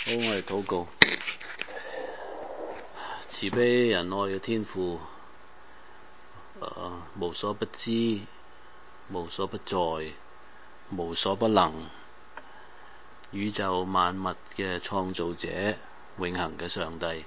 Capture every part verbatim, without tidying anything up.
好，我哋禱告。慈悲仁愛嘅天父，呃，無所不知，無所不在，無所不能，宇宙萬物嘅創造者，永恆嘅上帝，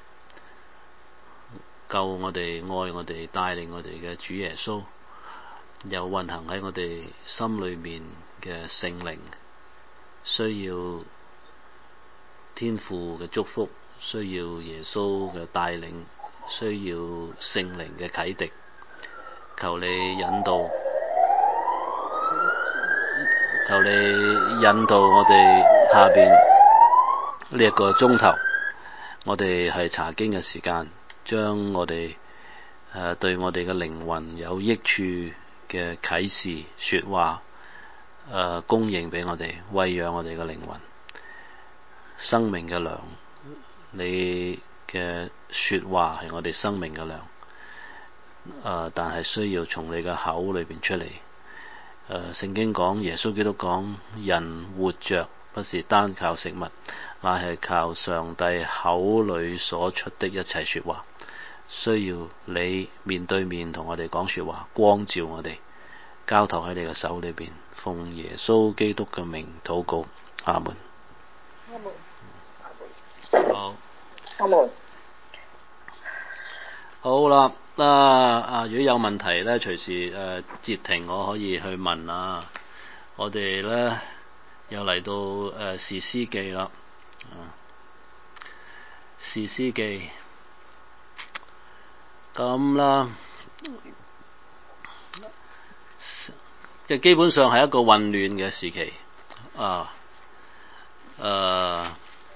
救我哋、愛我哋、帶領我哋嘅主耶穌，又運行喺我哋心裏面嘅聖靈，需要天父嘅祝福，需要耶穌嘅帶領，需要聖靈嘅啟迪，求你引導，求你引導我哋下邊呢一個鐘頭，我哋係查經嘅時間，將我哋誒、呃、對我哋嘅靈魂有益處嘅啟示說話誒、呃、供應俾我哋，餵養我哋嘅靈魂。生命嘅糧，你嘅說話係我哋生命嘅糧，呃、但係需要從你嘅口裏邊出嚟。呃、聖經講，耶穌基督講，人活着不是單靠食物，乃係靠上帝口裏所出的一切說話。需要你面對面同我哋講說話，光照我哋，交託喺你嘅手裏邊，奉耶穌基督嘅名禱告，阿門。 阿門。 好， 阿門。 好啦，啊啊，如果有問題咧，隨時誒、呃、截停，我可以去問啊。我哋咧又嚟到誒、呃、士師記啦，啊，士師記咁啦，即係基本上係一個混亂嘅時期啊，誒、啊。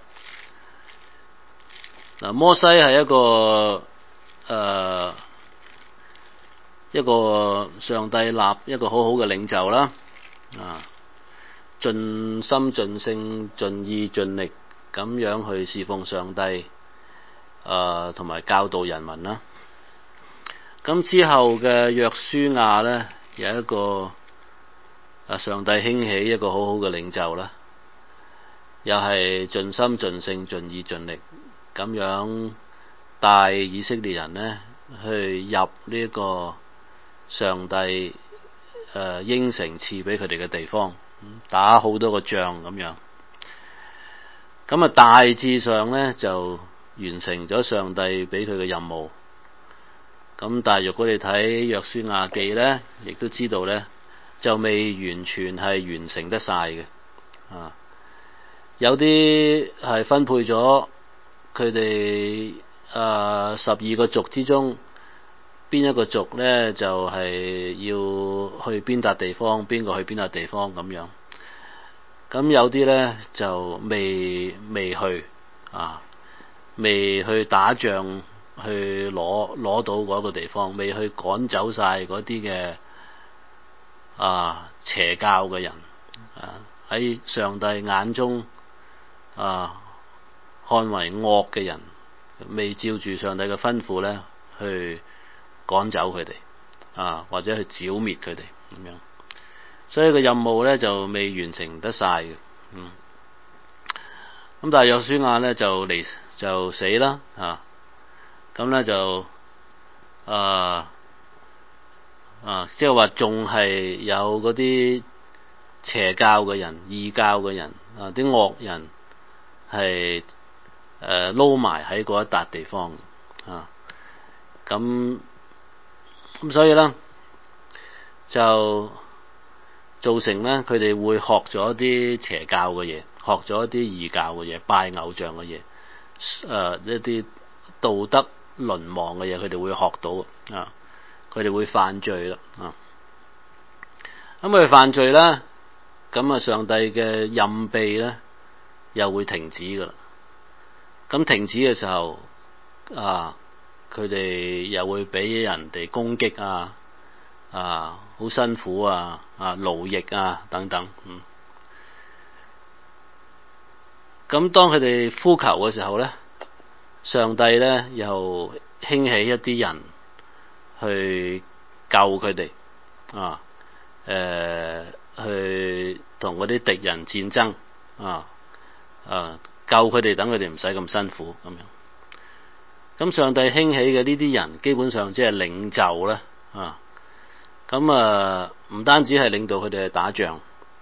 嗱，摩西係一個誒、呃、一個上帝立一個好好嘅領袖啦，啊，盡心盡性盡意盡力咁樣去侍奉上帝，誒同埋教導人民啦。咁之後嘅約書亞呢，有一個啊上帝興起一個好好嘅領袖啦，又係盡心盡性盡意盡力。咁樣帶以色列人呢去入呢個上帝誒、呃、應承賜俾佢哋嘅地方，打好多個仗咁樣。咁啊大致上呢就完成咗上帝俾佢嘅任務。咁但係如果你睇約書亞記呢，亦都知道呢就未完全係完成得晒嘅。啊，有啲係分配咗。佢哋誒十二個族之中，邊一個族呢？就係、是、要去邊笪地方，邊個去邊笪地方咁樣。咁有啲呢，就未未去啊，未去打仗，去攞攞到嗰個地方，未去趕走晒嗰啲嘅啊邪教嘅人啊，喺上帝眼中啊。看為惡嘅人，未照住上帝嘅吩咐咧，去趕走佢哋啊，或者去剿滅佢哋咁樣，所以個任務咧就未完成得晒嘅。嗯，咁但係約書亞咧就嚟就死啦啊，咁咧就啊啊，即係話仲係有嗰啲邪教嘅人、異教嘅人啊，啲惡人係。誒撈埋喺嗰一笪地方啊，咁咁所以咧就造成咧佢哋會學咗啲邪教嘅嘢，學咗一啲異教嘅嘢，拜偶像嘅嘢，誒、呃、一啲道德淪亡嘅嘢，佢哋會學到啊，佢哋會犯罪啦啊，咁佢犯罪咧，咁啊上帝嘅任庇咧又會停止噶啦。咁停止嘅時候，啊，佢哋又會俾人哋攻擊啊，啊，好辛苦啊，啊，勞役啊，等等，嗯。咁當佢哋呼求嘅時候咧，上帝咧又興起一啲人去救佢哋，啊，誒、呃，去同嗰啲敵人戰爭，啊，啊。 救佢哋，等佢哋唔使咁辛苦咁樣。咁上帝興起嘅呢啲人，基本上即係領袖啦，啊，咁啊唔單止係領導佢哋去打仗，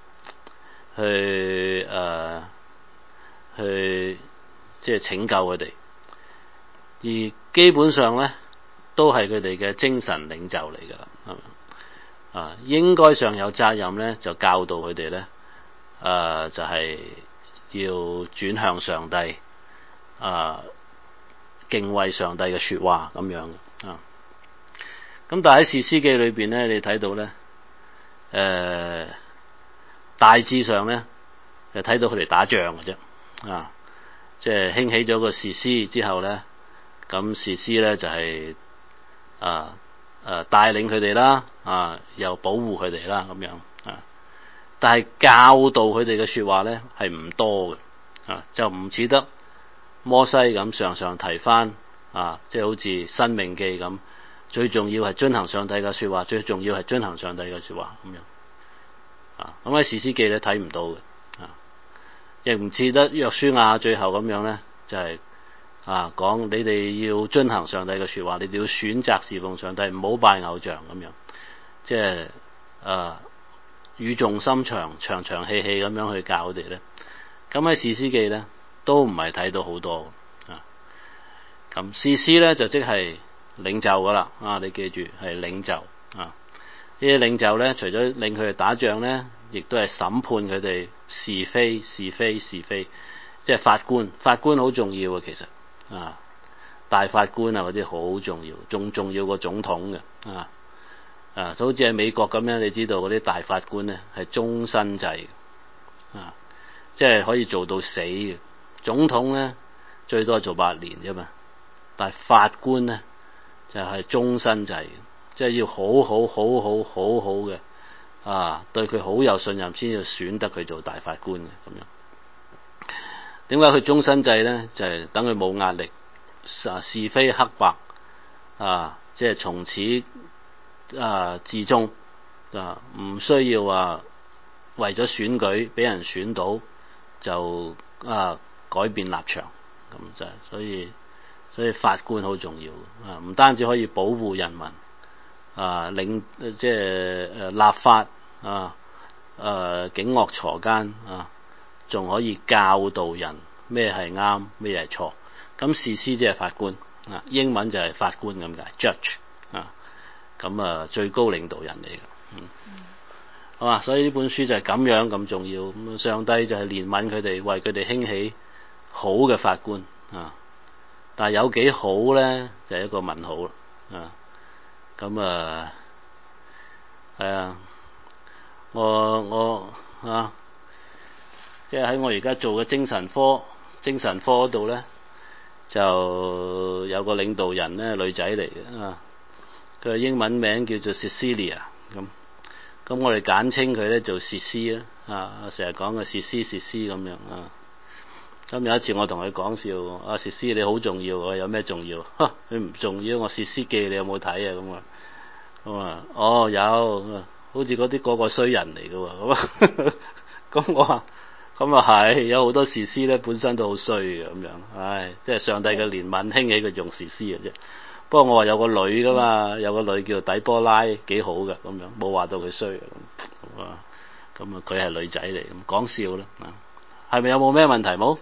去誒、呃、去即係拯救佢哋，而基本上咧都係佢哋嘅精神領袖嚟噶啦，係咪啊？應該上有責任咧，就教導佢哋咧，誒、呃、就係、是、要轉向上帝，啊、呃。敬畏上帝嘅說話咁樣啊，咁但係喺士師記裏邊咧，你睇到咧，誒、呃、大致上咧就睇到佢哋打仗嘅啫，啊，即係興起咗個士師之後咧，咁士師咧就係、是、啊誒帶領佢哋啦，啊又保護佢哋啦咁樣啊，但係教導佢哋嘅說話咧係唔多嘅，啊就唔似得摩西咁常常提翻啊，即係好似申命記咁，最重要係遵行上帝嘅說話，最重要係遵行上帝嘅說話咁樣啊。咁喺士師記咧睇唔到嘅啊，亦唔似得約書亞最後咁樣咧，就係、是、啊講你哋要遵行上帝嘅說話，你哋要選擇侍奉上帝，唔好拜偶像咁樣，即係啊語重心長、長長氣氣咁樣去教佢哋咧。咁喺士師記咧，都唔係睇到好多啊，咁士師咧就即係領袖噶啦啊！你記住係領袖啊！呢啲領袖咧，除咗令佢哋打仗咧，亦都係審判佢哋是非是非是非，即係法官。法官好重要啊，其實啊，大法官啊嗰啲好重要，仲重要過總統嘅啊啊！好似喺美國咁樣，你知道嗰啲大法官咧係終身制啊，即係可以做到死嘅。總統咧最多係做八年啫嘛，但係法官咧就係終身制，即係要好好好好好好嘅啊，對佢好有信任先至選得佢做大法官嘅咁樣。點解佢終身制咧？就係等佢冇壓力，啊是非黑白啊，即係從此啊至終啊，唔需要話為咗選舉俾人選到就啊。改變立場咁就係，所以所以法官好重要啊！唔單止可以保護人民啊，領即係誒立法啊，誒警惡鋤奸啊，仲可以教導人咩係啱，咩係錯。咁士師即係法官啊，英文就係法官咁解 ，judge 啊，咁啊最高領導人嚟嘅，嗯，好嘛？所以呢本書就係咁樣咁重要。咁上帝就係憐憫佢哋，為佢哋興起好嘅法官啊，但係有幾好咧，就係、是、一個問號啊。咁啊，係啊，我我啊，即係喺我而家做嘅精神科精神科嗰度咧，就有個領導人咧，女仔嚟嘅啊，佢嘅英文名叫做 Cecilia 咁，咁我哋簡稱佢咧做士師啦啊，成日講嘅士師士師咁樣啊。咁有一次我同佢講笑，阿士師你好重要，我有咩重要？呵，你唔重要，我士師記你有冇睇啊？咁啊，咁啊，哦有，好似嗰啲個個衰人嚟嘅喎，咁啊，咁我話，咁啊係，有好多士師咧本身都好衰嘅咁樣，唉，即係上帝嘅憐憫興起佢用士師嘅啫。不過我話有個女噶嘛，有個女叫底波拉幾好嘅咁樣，冇話到佢衰咁啊，咁啊佢係女仔嚟，咁講笑啦，係咪有冇咩問題冇？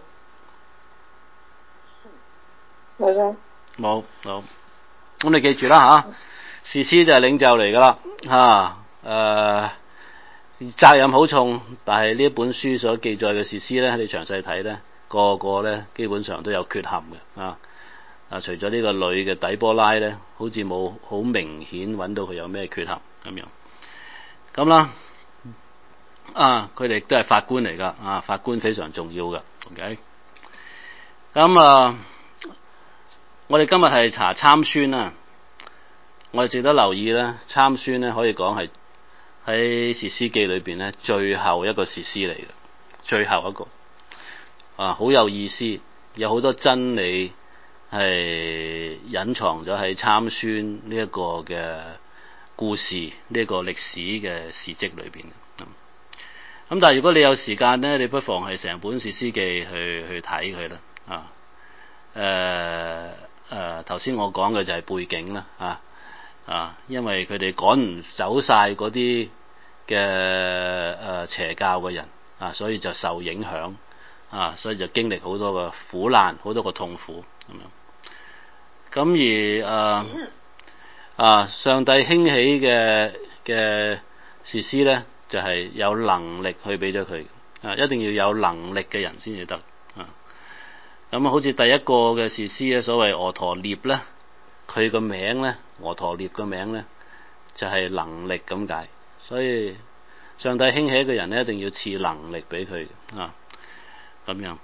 冇嘅， 冇冇，咁你記住啦吓，士師就係領袖嚟噶啦吓，誒、啊、責任好重，但係呢一本書所記載嘅士師咧，你詳細睇咧，個個咧基本上都有缺陷嘅啊，啊除咗呢個女嘅底波拉咧，好似冇好明顯揾到佢有咩缺陷咁樣，咁啦，啊佢哋都係法官嚟噶，啊法官非常重要噶 ，OK，咁啊。我哋今日係查參孫啊，我哋值得留意咧，參孫咧可以講係喺士師記裏邊咧最後一個士師嚟嘅，最後一個啊，好有意思，有好多真理係隱藏咗喺參孫呢一個嘅故事，呢、這個歷史嘅事蹟裏邊。咁咁但係如果你有時間咧，你不妨係成本士師記去去睇佢啦。啊，誒誒頭先我講嘅就係背景啦。啊啊，因為佢哋趕唔走晒嗰啲嘅誒邪教嘅人啊，所以就受影響啊，所以就經歷好多個苦難，好多個痛苦咁樣。咁而誒啊，啊，上帝興起嘅嘅士師咧，就係、是、有能力去俾咗佢啊，一定要有能力嘅人先至得啊。咁好似第一個嘅士師咧，所謂俄陀聶咧，佢個名咧，俄陀聶個名咧就係、是、能力咁解。所以上帝興起一個人咧，一定要賜能力俾佢啊，咁樣。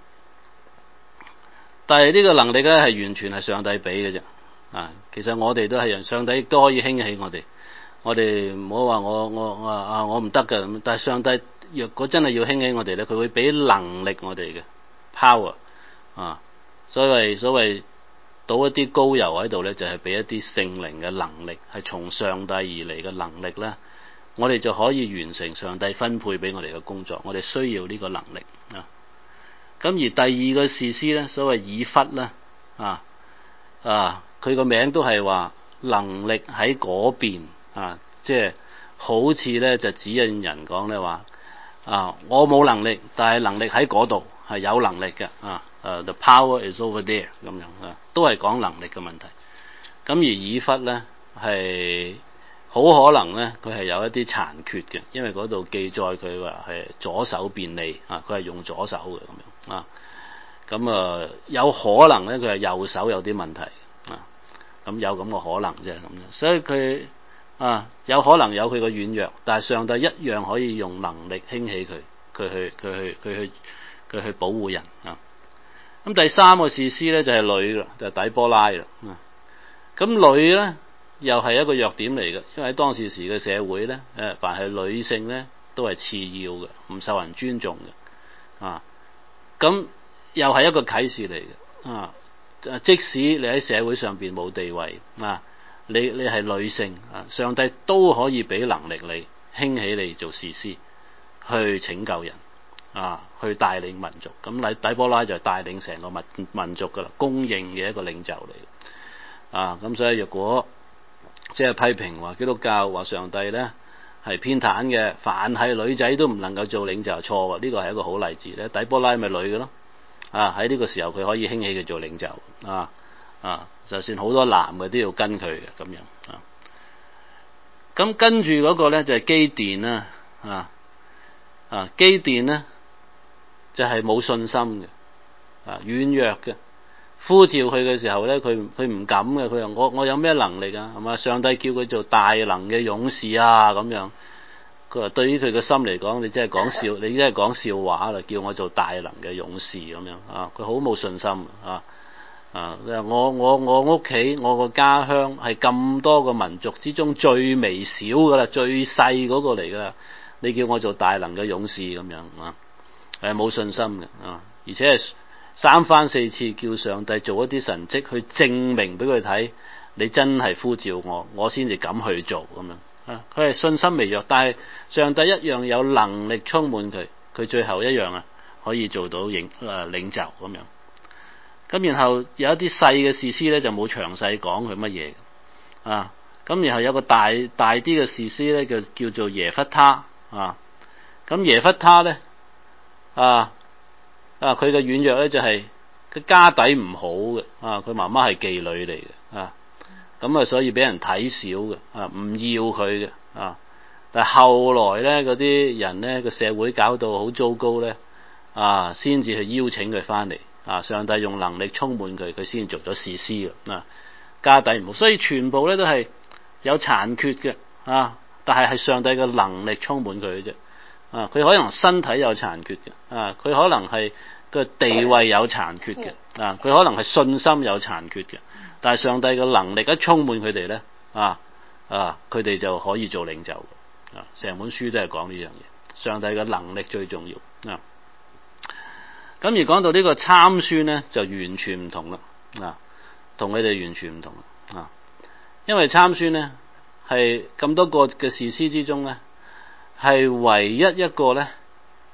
但係呢個能力咧係完全係上帝俾嘅啫啊。其實我哋都係人，上帝亦都可以興起我哋。我哋唔好話我我我啊我唔得㗎咁，但係上帝若果真係要興起我哋咧，佢會俾能力我哋嘅 power 啊。所謂所謂倒一啲膏油喺度咧，就係、是、俾一啲聖靈嘅能力，係從上帝而嚟嘅能力咧，我哋就可以完成上帝分配俾我哋嘅工作。我哋需要呢個能力啊。咁而第二個士師咧，所謂以弗啦啊啊，佢個名都係話能力喺嗰邊啊，即係好似咧就指引人講咧話啊，我冇能力，但係能力喺嗰度係有能力嘅啊。誒、uh, the power is over there 咁樣啊，都係講能力嘅問題。咁而以弗咧係好可能咧，佢係有一啲殘缺嘅，因為嗰度記載佢話係左手便利啊，佢係用左手嘅咁樣啊。咁啊有可能咧，佢係右手有啲問題啊。咁有咁嘅可能啫咁樣，所以佢啊有可能有佢嘅軟弱，但係上帝一樣可以用能力興起佢，佢去佢去佢去佢去保護人啊。咁第三個士師咧就係女啦，就係底波拉啦。咁女咧又係一個弱點嚟嘅，因為喺當時時嘅社會咧，誒凡係女性咧都係次要嘅，唔受人尊重嘅。啊，咁又係一個啟示嚟嘅。啊，即使你喺社會上邊冇地位，啊，你你係女性啊，上帝都可以俾能力你興起你做士師，去拯救人。啊，去帶領民族，咁底波拉就係帶領成個民民族噶啦，公認嘅一個領袖嚟。啊，咁所以若果即係批評話基督教話上帝咧係偏袒嘅，凡係女仔都唔能夠做領袖，錯喎。呢個係一個好例子咧。底波拉咪女嘅咯。啊，喺呢個時候佢可以興起佢做領袖。啊啊，就算好多男嘅都要跟佢嘅咁樣。啊，咁跟住嗰個咧就係基甸啦。啊啊，基甸咧。就係冇信心嘅，啊軟弱嘅，呼召佢嘅時候咧，佢佢唔敢嘅，佢話我我有咩能力啊？係嘛？上帝叫佢做大能嘅勇士啊，咁樣。佢話對於佢嘅心嚟講，你真係講笑，你真係講笑話啦！叫我做大能嘅勇士咁樣啊，佢好冇信心啊啊！我我我屋企我個家鄉係咁多個民族之中最微小噶啦，最細嗰個嚟噶啦，你叫我做大能嘅勇士咁樣啊？係冇信心嘅啊，而且係三番四次叫上帝做一啲神蹟去證明俾佢睇，你真係呼召我，我先至敢去做咁樣啊。佢係信心微弱，但係上帝一樣有能力充滿佢，佢最後一樣啊可以做到領誒領袖咁樣。咁然後有一啲細嘅士師咧就冇詳細講佢乜嘢啊。咁然後有個大大啲嘅士師咧叫叫做耶弗他啊。咁耶弗他咧。啊啊！佢嘅軟弱咧就係、是、佢家底唔好嘅啊，佢媽媽係妓女嚟嘅啊，咁啊所以俾人睇小嘅啊，唔要佢嘅啊。但係後來咧嗰啲人咧個社會搞到好糟糕咧啊，先至去邀請佢翻嚟啊。上帝用能力充滿佢，佢先做咗士師嘅啊。家底唔好，所以全部咧都係有殘缺嘅啊，但係係上帝嘅能力充滿佢嘅啫。啊！佢可能身體有殘缺嘅，啊！佢可能係個地位有殘缺嘅，啊！佢可能係信心有殘缺嘅，但係上帝嘅能力一充滿佢哋咧，啊啊！佢哋就可以做領袖。啊！成本書都係講呢樣嘢，上帝嘅能力最重要。啊！咁而講到呢個參孫咧，就完全唔同啦。啊，同佢哋完全唔同啊！因為參孫咧係咁多個嘅士師之中咧，係唯一一個咧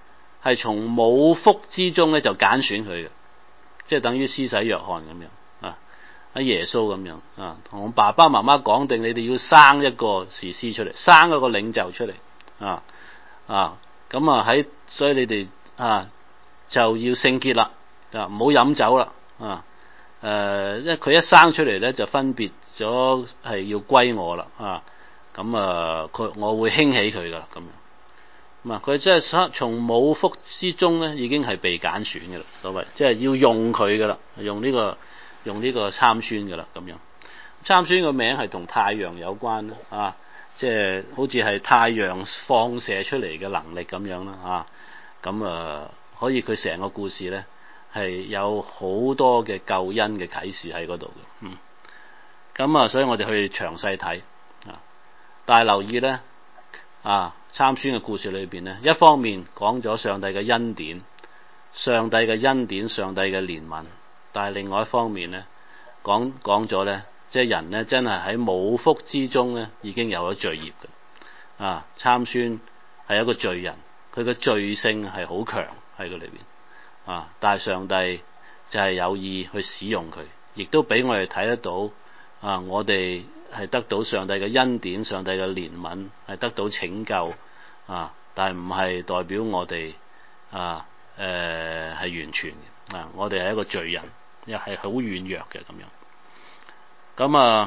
係從母腹之中咧就揀選佢嘅，即係等於施洗約翰咁樣啊，喺耶穌咁樣啊，同爸爸媽媽講定，你哋要生一個士師出嚟，生一個領袖出嚟啊啊，咁啊喺，所以你哋啊就要聖潔啦，啊唔好飲酒啦啊，誒，因為佢一生出嚟咧就分別咗係要歸我啦啊，咁啊佢我會興起佢噶啦咁樣。咁佢即係從母腹之中咧，已經係被揀選嘅啦，所謂即係要用佢嘅啦，用呢、這個用呢個參孫嘅啦，咁樣參孫個名係同太陽有關啦，啊，即係好似係太陽放射出嚟嘅能力咁樣啦，啊，咁啊可以佢成個故事咧係有好多嘅救恩嘅啟示喺嗰度嘅，嗯，咁啊，所以我哋去詳細睇啊，但係留意咧啊。參孫嘅故事裏邊咧，一方面講咗上帝嘅恩典，上帝嘅恩典，上帝嘅憐憫，但係另外一方面咧，講講咗咧，即係人咧真係喺母腹之中咧已經有咗罪孽嘅，啊，參孫係一個罪人，佢嘅罪性係好強喺佢裏邊，啊，但係上帝就係有意去使用佢，亦都俾我哋睇得到，啊，我哋係得到上帝嘅恩典，上帝嘅憐憫，係得到拯救啊！但係唔係代表我哋啊誒係、呃、完全嘅啊！我哋係一個罪人，又係好軟弱嘅咁樣。咁啊，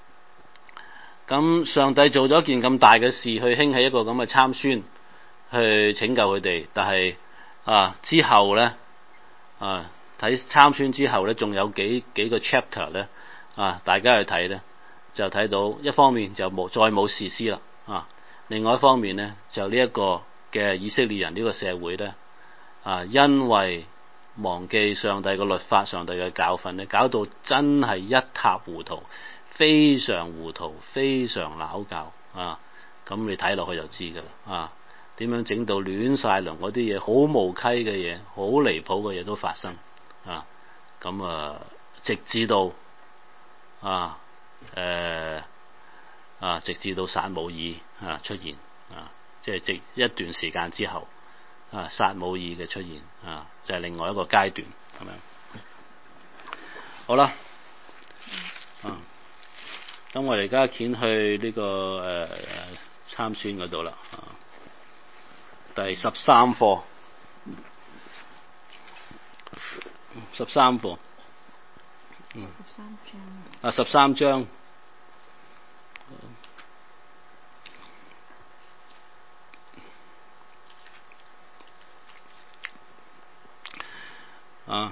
咁上帝做咗一件咁大嘅事，去興起一個咁嘅參孫去拯救佢哋。但係啊之後咧啊睇參孫之後咧，仲有幾幾個 chapter 咧啊，大家去睇咧。就睇到一方面就冇再冇士師啦啊，另外一方面咧就呢一個嘅以色列人呢個社會咧啊，因為忘記上帝嘅律法、上帝嘅教訓咧，搞到真係一塌糊塗，非常糊塗，非常拗教啊！咁你睇落去就知噶啦啊，點樣整到亂晒龍嗰啲嘢，好無稽嘅嘢，好離譜嘅嘢都發生啊！咁啊，直至到啊〜誒、呃、啊！直至到撒母耳啊出現啊，即係直一段時間之後啊，撒母耳嘅出現啊，就係、是、另外一個階段咁樣。好啦，啊，咁我哋而家掀去呢、這個誒參孫嗰度啦，啊，第十三課，十三課。嗯、十三章啊，十三章啊，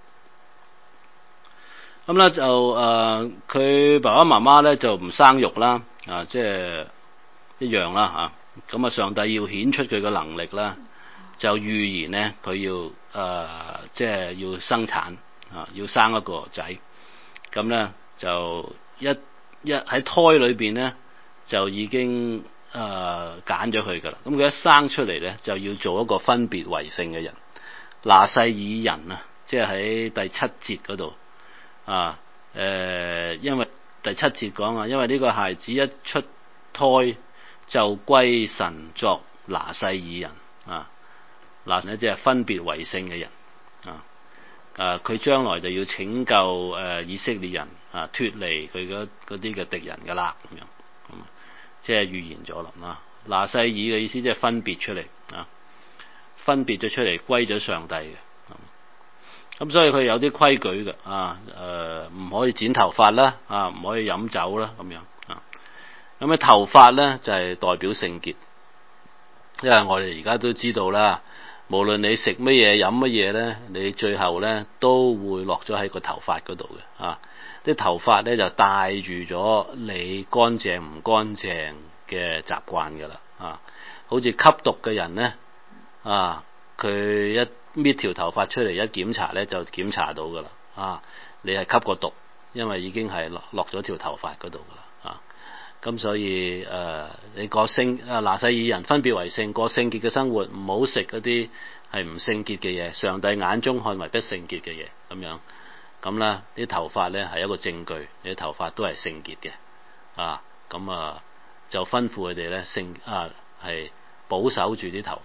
咁咧就誒，佢、呃、爸爸媽媽咧就唔生育啦，啊，即係一樣啦嚇。咁啊，上帝要顯出佢嘅能力啦，就預言咧佢要誒、呃，即係要生產啊，要生一個仔。咁咧就一一喺胎裏邊咧就已經誒揀咗佢噶啦。咁、呃、佢一生出嚟咧就要做一個分別為聖嘅人，拿細耳人啊，即係喺第七節嗰度啊誒，因為第七節講啊，因為呢個孩子一出胎就歸神作拿細耳人啊，拿咧即係分別為聖嘅人啊。誒佢、啊、將來就要拯救誒、呃、以色列人啊，脫離佢嗰啲嘅敵人㗎啦，咁樣，咁即係預言咗啦。啊，拿細耳嘅意思即係分別出嚟啊，分別咗出嚟歸咗上帝嘅。咁、啊、所以佢有啲規矩嘅啊，誒、呃、唔可以剪頭髮啦，啊唔可以飲酒啦，咁樣啊。咁嘅頭髮咧就係、是、代表聖潔，因為我哋而家都知道啦。無論你食乜嘢飲乜嘢咧，你最後咧都會落咗喺個頭髮嗰度嘅啊！啲頭髮咧就帶住咗你乾淨唔乾淨嘅習慣噶啦啊！好似吸毒嘅人咧啊，佢一搣條頭髮出嚟一檢查咧就檢查到噶啦啊！你係吸過毒，因為已經係落落咗條頭髮嗰度噶啦啊！咁所以誒、呃，你過聖啊拿細耳人分別為聖，過聖潔嘅生活，唔好食嗰啲係唔聖潔嘅嘢，上帝眼中看為不聖潔嘅嘢，咁樣咁啦，啲頭髮咧係一個證據，你啲頭髮都係聖潔嘅啊，咁啊就吩咐佢哋咧聖啊係保守住啲頭髮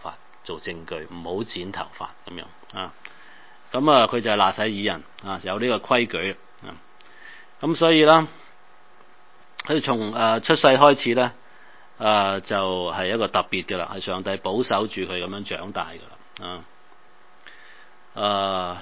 做證據，唔好剪頭髮咁樣啊。咁啊，佢就係拿細耳人啊，有呢個規矩啊。咁所以啦，佢從誒出世開始咧，誒、呃、就係、是、一個特別嘅啦，係上帝保守住佢咁樣長大嘅啦啊。誒、呃，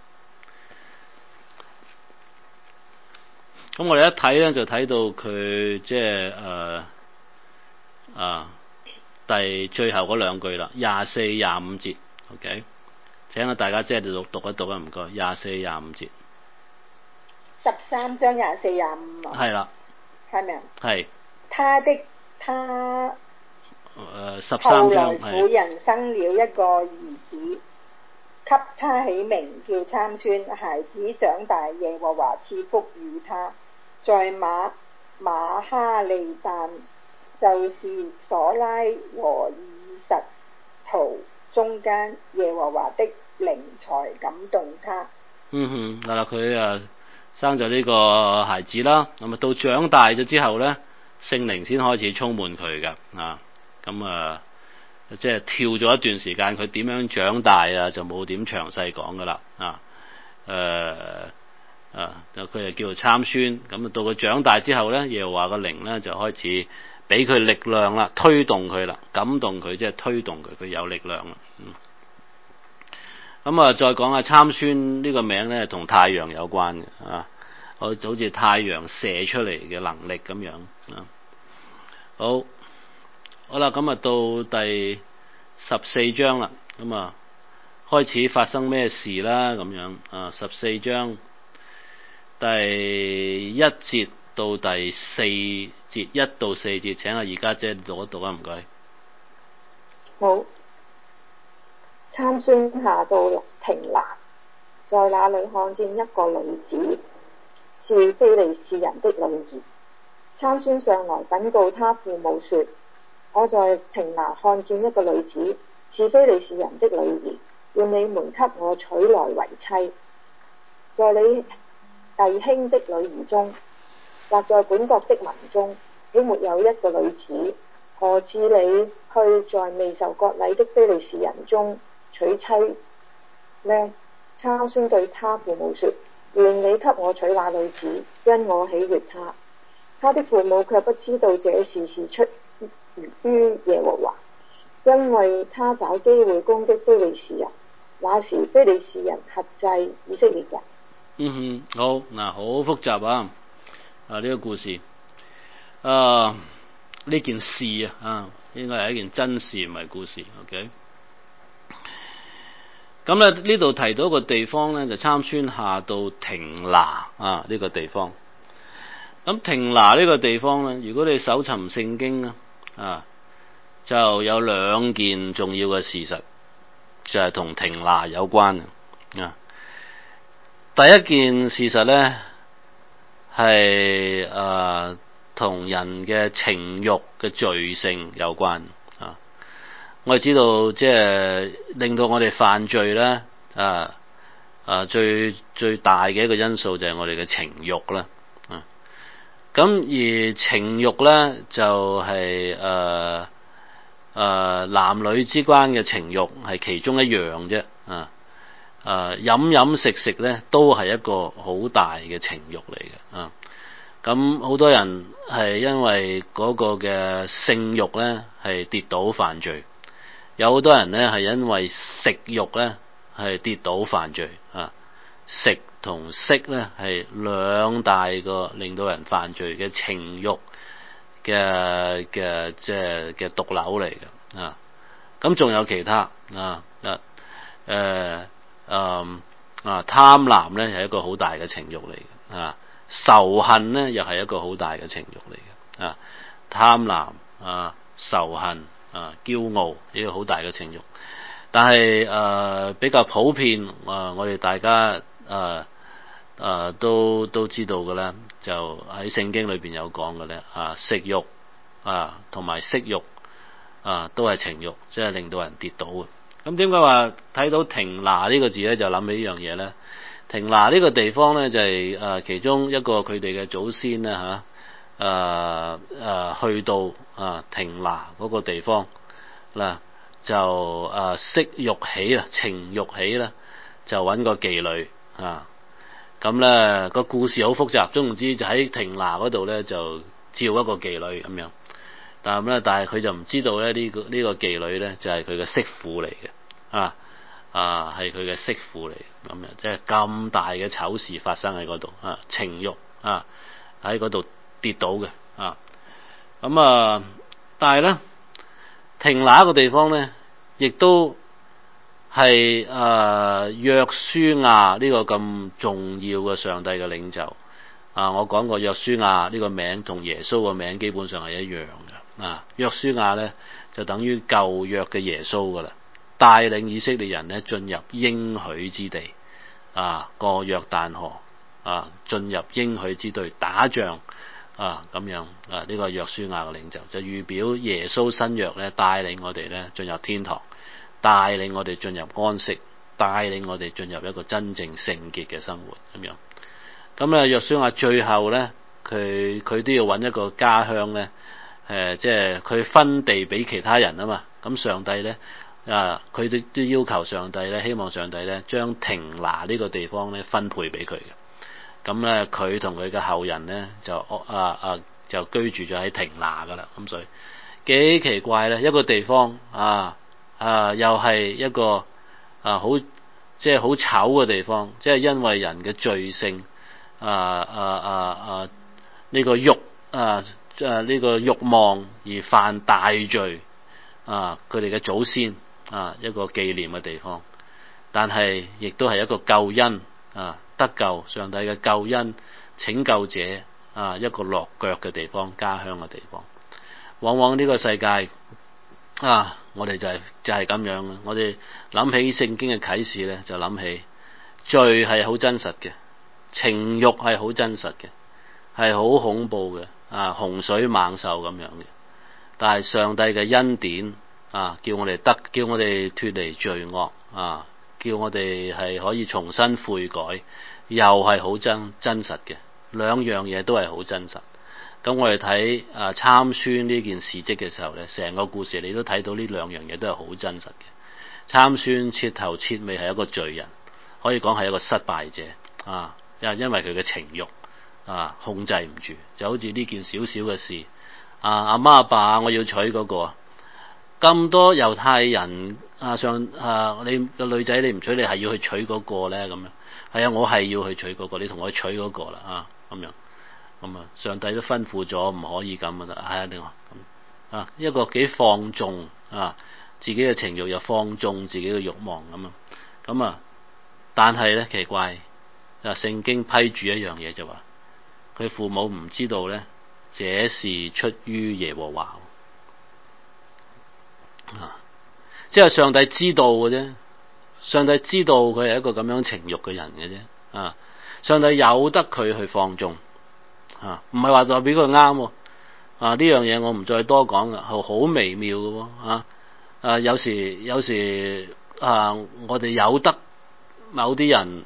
咁我哋一睇咧就睇到佢即係誒啊第最後嗰兩句啦，廿四廿五節 ，OK， 請啊大家即係讀讀一讀啊，唔該，廿四廿五節。 十三章廿四廿五啊。係啦。 係咪啊？ 係。 他的他。 誒十三章。後來婦人生了一個兒子，給他起名叫參孫。孩子長大，耶和華賜福與他，在馬馬哈利但，就是索拉和以實圖中間，耶和華的靈才感動他。 嗯哼，嗱啦，佢誒生咗呢個孩子啦，咁啊到長大咗之後咧，聖靈先開始充滿佢噶啊，咁啊即係跳咗一段時間，佢點樣長大啊就冇點詳細講噶啦啊，誒啊，佢係叫做參孫，咁啊到佢長大之後咧，耶和華個靈咧就開始俾佢力量啦，推動佢啦，感動佢，即係推動佢，佢有力量啦。嗯，咁啊再講下參孫呢個名咧，同太陽有關嘅啊，好好似太陽射出嚟嘅能力咁樣啊。好，好啦，咁啊到第十四章啦，咁啊開始發生咩事啦？咁樣啊，十四章第一節到第四節，一到四節，請阿而家姐讀一讀啊，唔該。 好，參孫下到亭拿，在那裏看見一個女子，是非利士人的女兒。參孫上來稟告他父母說：我在亭拿看見一個女子，是非利士人的女兒，願你們給我娶來為妻。在你弟兄的女兒中，或在本國的民中，豈沒有一個女子，何似你去在未受割禮的非利士人中娶妻呢？參孫對他父母說：願你給我娶那女子，因我喜悅她。他的父母卻不知道這事是出於耶和華，因為他找機會攻擊非利士人。那時非利士人轄制以色列人。 嗯哼，好嗱，好複雜啊！啊，呢、這個故事，啊呢件事啊，啊應該係一件真事，唔係故事。OK，咁咧呢度提到一個地方咧，就參孫下到亭拿啊呢、這個地方。咁亭拿呢個地方咧，如果你搜尋聖經咧，啊就有兩件重要嘅事實，就係同亭拿有關嘅啊。第一件事實咧係誒同人嘅情慾嘅罪性有關啊。我哋知道即係令到我哋犯罪咧，啊啊最最大嘅一個因素就係我哋嘅情慾啦。咁而情慾咧就係誒誒男女之間嘅情慾係其中一樣啫啊。誒飲飲食食咧都係一個好大嘅情慾嚟嘅啊。咁好多人係因為嗰個嘅性慾咧係跌倒犯罪，有好多人咧係因為食慾咧係跌倒犯罪啊。食同色咧係兩大個令到人犯罪嘅情慾嘅嘅即係嘅毒瘤嚟嘅啊。咁仲有其他啊啊誒誒啊貪婪咧係一個好大嘅情慾嚟嘅啊。仇恨咧又係一個好大嘅情慾嚟嘅啊。貪婪啊仇恨啊驕傲呢個好大嘅情慾，但係誒、呃、比較普遍啊、呃、我哋大家誒誒、呃呃、都都知道嘅咧，就喺聖經裏邊有講嘅咧啊，食慾啊同埋色慾啊都係情慾，即係令到人跌倒嘅。咁點解話睇到亭拿呢個字咧就諗起呢樣嘢咧？亭拿呢個地方咧就係、是、誒、呃、其中一個佢哋嘅祖先咧嚇誒誒去到啊亭拿嗰個地方嗱。 就啊色欲起啊，情欲起啦，就揾個妓女啊。咁咧個故事好複雜，總之就喺亭拿嗰度咧就召一個妓女咁樣。但係咧，但係佢就唔知道咧呢、這個呢、這個妓女咧就係佢嘅媳婦嚟嘅啊啊，係佢嘅媳婦嚟咁樣，即係咁大嘅醜事發生喺嗰度啊，情欲啊喺嗰度跌倒嘅啊。咁啊，但係咧亭拿一個地方咧，亦都係誒約書亞呢個咁重要嘅上帝嘅領袖啊。我講過約書亞呢個名同耶穌個名基本上係一樣嘅啊。約書亞咧就等於舊約嘅耶穌噶啦，帶領以色列人咧進入應許之地啊，過約旦河啊，進入應許之地打仗啊，咁樣啊，呢、這個約書亞嘅領袖就預表耶穌新約咧帶領我哋咧進入天堂，帶領我哋進入安息，帶領我哋進入一個真正聖潔嘅生活咁樣。咁啊約書亞最後咧，佢佢都要揾一個家鄉咧，誒即係佢分地俾其他人啊嘛。咁上帝咧啊，佢都都要求上帝咧，希望上帝咧將亭拿呢個地方咧分配俾佢嘅。咁咧佢同佢嘅後人咧就啊啊就居住咗喺亭拿噶啦。咁所以幾奇怪咧，一個地方啊啊又係一個啊好即係好醜嘅地方，即係因為人嘅罪性啊啊啊啊呢個欲啊啊呢個慾望而犯大罪啊，佢哋嘅祖先啊一個紀念嘅地方，但係亦都係一個救恩啊，得救上帝嘅救恩拯救者啊一個落腳嘅地方，家鄉嘅地方。往往呢個世界啊，我哋就係、是、就係、是、咁樣啦。我哋諗起聖經嘅啟示咧，就諗起罪係好真實嘅，情慾係好真實嘅，係好恐怖嘅啊，洪水猛獸咁樣嘅。但係上帝嘅恩典啊，叫我哋得，叫我哋脫離罪惡啊，叫我哋係可以重新悔改，又係好真真實嘅。兩樣嘢都係好真實。咁我哋睇啊參孫呢件事蹟嘅時候咧，成個故事你都睇到呢兩樣嘢都係好真實嘅。參孫徹頭徹尾係一個罪人，可以講係一個失敗者啊，因因為佢嘅情慾啊控制唔住，就好似呢件小小嘅事啊，阿媽阿爸我要娶嗰個啊，咁多猶太人啊上啊你個女仔你唔娶，你係要去娶嗰個咧咁樣，係啊我係要去娶嗰個，你同我娶嗰個啦啊咁樣。咁啊，上帝都吩咐咗唔可以咁啊，係啊，另外咁啊，一個幾放縱啊，自己嘅情慾又放縱自己嘅慾望咁啊，咁啊，但係咧奇怪啊，聖經批注一樣嘢就話，佢父母唔知道咧，這是出於耶和華啊，即係上帝知道嘅啫，上帝知道佢係一個咁樣情慾嘅人嘅啫啊，上帝由得佢去放縱。啊，唔係話代表佢啱啊！呢樣嘢我唔再多講啦，係好微妙嘅喎啊！啊，有時有時啊，我哋有得某啲人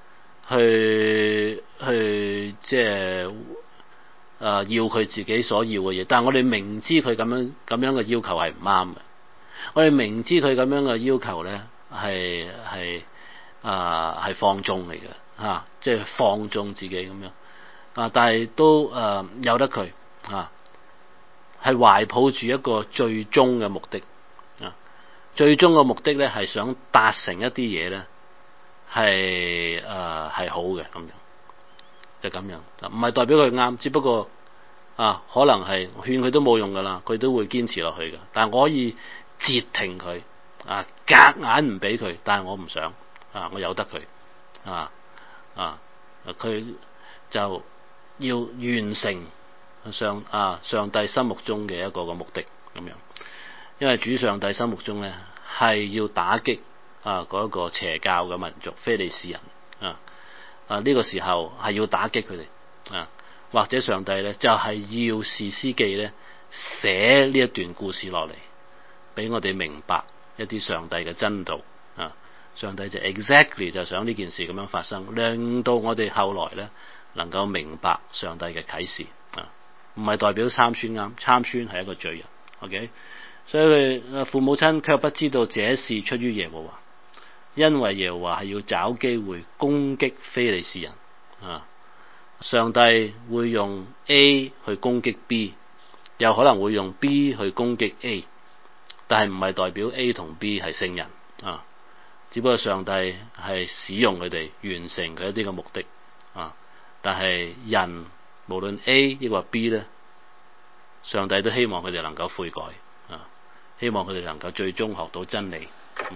去去即係啊，要佢自己所要嘅嘢，但係我哋明知佢咁樣咁樣嘅要求係唔啱嘅，我哋明知佢咁樣嘅要求咧係係啊係放縱嚟嘅嚇，即係放縱自己咁樣。啊！但係都誒、呃、由得佢啊，係懷抱住一個最終嘅目的啊，最終嘅目的咧係想達成一啲嘢咧，係誒係好嘅咁樣，就咁樣，唔係代表佢啱，只不過啊可能係勸佢都冇用噶啦，佢都會堅持落去嘅。但係我可以截停佢啊，夾硬唔俾佢，但係我唔想啊，我由得佢啊啊，佢就要完成上啊上帝心目中嘅一個個目的咁樣，因為主上帝心目中咧係要打擊啊嗰一個邪教嘅民族非利士人啊啊呢、這個時候係要打擊佢哋啊，或者上帝咧就係、是、要士師記咧寫呢一段故事落嚟，俾我哋明白一啲上帝嘅真道啊。上帝就 exactly 就想呢件事咁樣發生，令到我哋後來咧能夠明白上帝嘅啟示啊，唔係代表參孫啱，參孫係一個罪人 ，OK 所以佢父母親卻不知道這事出於耶和華，因為耶和華係要找機會攻擊非利士人啊。上帝會用 A 去攻擊 B， 又可能會用 B 去攻擊 A， 但係唔係代表 A 同 B 係聖人啊。只不過上帝係使用佢哋完成佢一啲嘅目的啊。但係人無論 A 抑或 B 咧，上帝都希望佢哋能夠悔改啊，希望佢哋能夠最終學到真理。嗯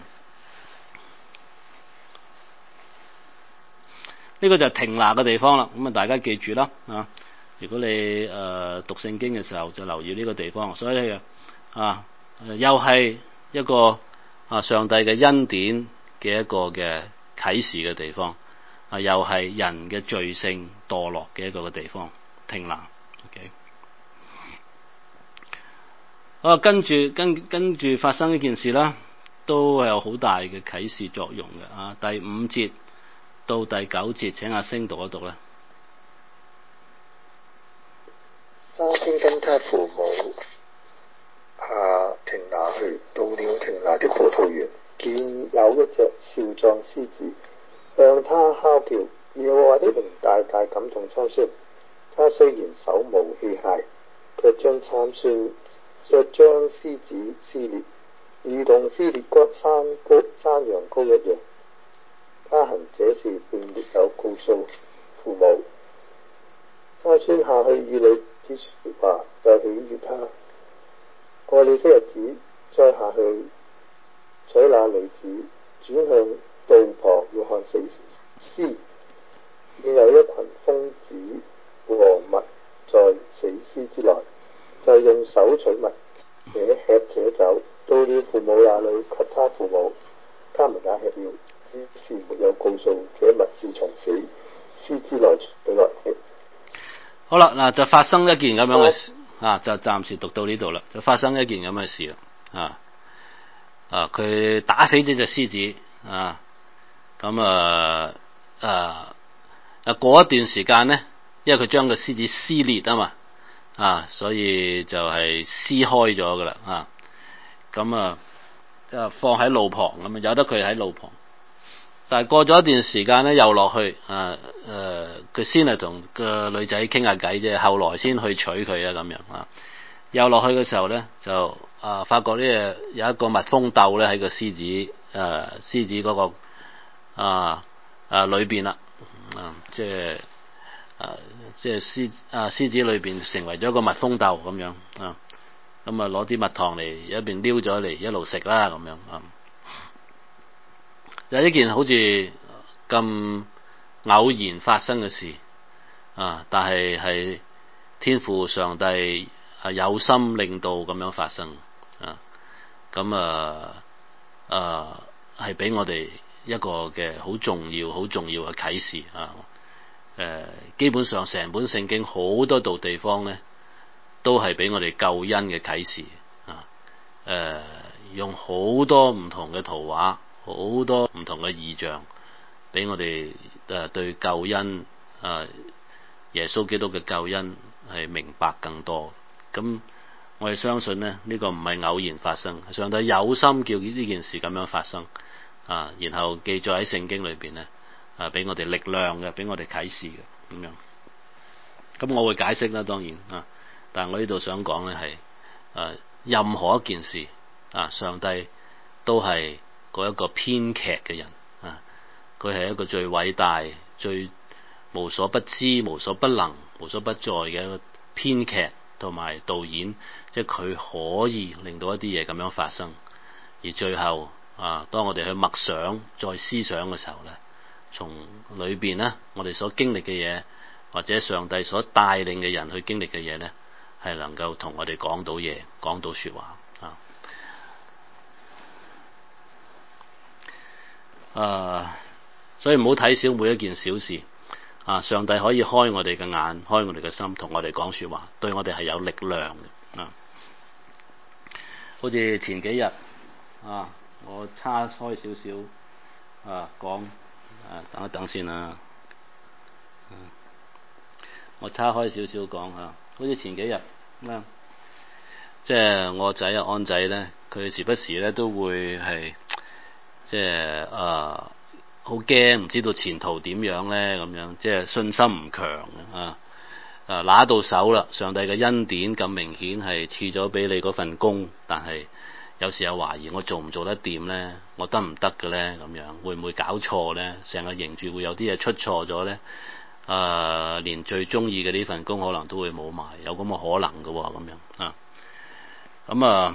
呢個就係亭拿嘅地方啦，咁啊大家記住啦啊！如果你誒、呃、讀聖經嘅時候就留意呢個地方，所以啊又係一個啊上帝嘅恩典嘅一個嘅啟示嘅地方，啊又係人嘅罪性墮落嘅一個嘅地方，亭拿。OK， 啊跟住跟跟住發生呢件事啦，都係有好大嘅啟示作用嘅啊！第五節到第九節，請阿星讀一讀啦。 沙孫跟他父母下亭拿去，到了亭拿的葡萄園，見有一隻少壯獅子，向他哮叫。耶和華的靈大大感動參孫，他雖然手無器械，卻將參孫卻將獅子撕裂，如同撕裂骨山谷山羊羔一樣。他行這事並沒有告訴父母。參孫下去與女子說話，就喜悅他。過了些日子，再下去取那女子，轉向道旁要看死屍，見有一群蜂子和蜜在死屍之內，就用手取蜜，且吃且走，到了父母那裏給他父母，他們也吃了，只是沒有告訴這蜜是從死屍之內取來的。 好啦，嗱就發生一件咁樣嘅事啊，就暫時讀到呢度啦。就發生一件咁嘅事啦，啊啊佢打死呢隻獅子啊，咁啊啊啊過一段時間咧，因為佢將個獅子撕裂啊嘛，啊所以就係撕開咗噶啦啊，咁啊啊放喺路旁咁啊，由得佢喺路旁。但係過咗一段時間咧，又落去啊誒，佢、呃、先係同個女仔傾下偈啫，後來先去娶佢啊咁樣啊。又落去嘅時候咧，就啊發覺呢有一個蜜蜂竇咧喺個獅子誒、啊、獅子嗰、那個啊啊裏邊啦，啊即係啊即係獅啊獅子裏邊成為咗一個蜜蜂竇咁樣啊，咁啊攞啲蜜糖嚟一邊撩咗嚟一路食啦咁樣啊。有一件好似咁偶然發生嘅事啊，但係係天父上帝係有心令到咁樣發生啊，咁啊啊係俾我哋一個嘅好重要、好重要嘅啟示啊！誒，基本上成本聖經好多度地方咧，都係俾我哋救恩嘅啟示啊！誒，用好多唔同嘅圖畫。好多唔同嘅異象，俾我哋誒對救恩誒耶穌基督嘅救恩係明白更多。咁我哋相信咧，呢個唔係偶然發生，上帝有心叫呢件事咁樣發生啊，然後記載喺聖經裏邊咧，啊俾我哋力量嘅，俾我哋啟示嘅咁樣。咁我會解釋啦，當然啊，但係我呢度想講咧係誒任何一件事啊，上帝都係嗰一個編劇嘅人啊，佢係一個最偉大、最無所不知、無所不能、無所不在嘅一個編劇同埋導演，即係佢可以令到一啲嘢咁樣發生，而最後啊，當我哋去默想、再思想嘅時候咧，從裏邊咧，我哋所經歷嘅嘢，或者上帝所帶領嘅人去經歷嘅嘢咧，係能夠同我哋講到嘢、講到說話啊。啊，所以唔好睇小每一件小事啊！上帝可以開我哋嘅眼，開我哋嘅心，同我哋講說話，對我哋係有力量嘅啊！好似前幾日啊，我叉開少少啊講啊，等一等先啦、啊啊。我叉開少少講吓，好似前幾日啊， 即係我仔啊安仔咧，佢時不時咧都會係即係誒好驚，唔知道前途點樣咧咁樣，即係信心唔強啊！啊拿到手啦，上帝嘅恩典咁明顯係賜咗俾你嗰份工，但係有時有懷疑，我做唔做得掂咧？我得唔得嘅咧？咁樣會唔會搞錯咧？成日認住會有啲嘢出錯咗咧？誒、啊，連最中意嘅呢份工可能都會冇埋，有咁嘅可能嘅喎，咁樣啊。咁啊，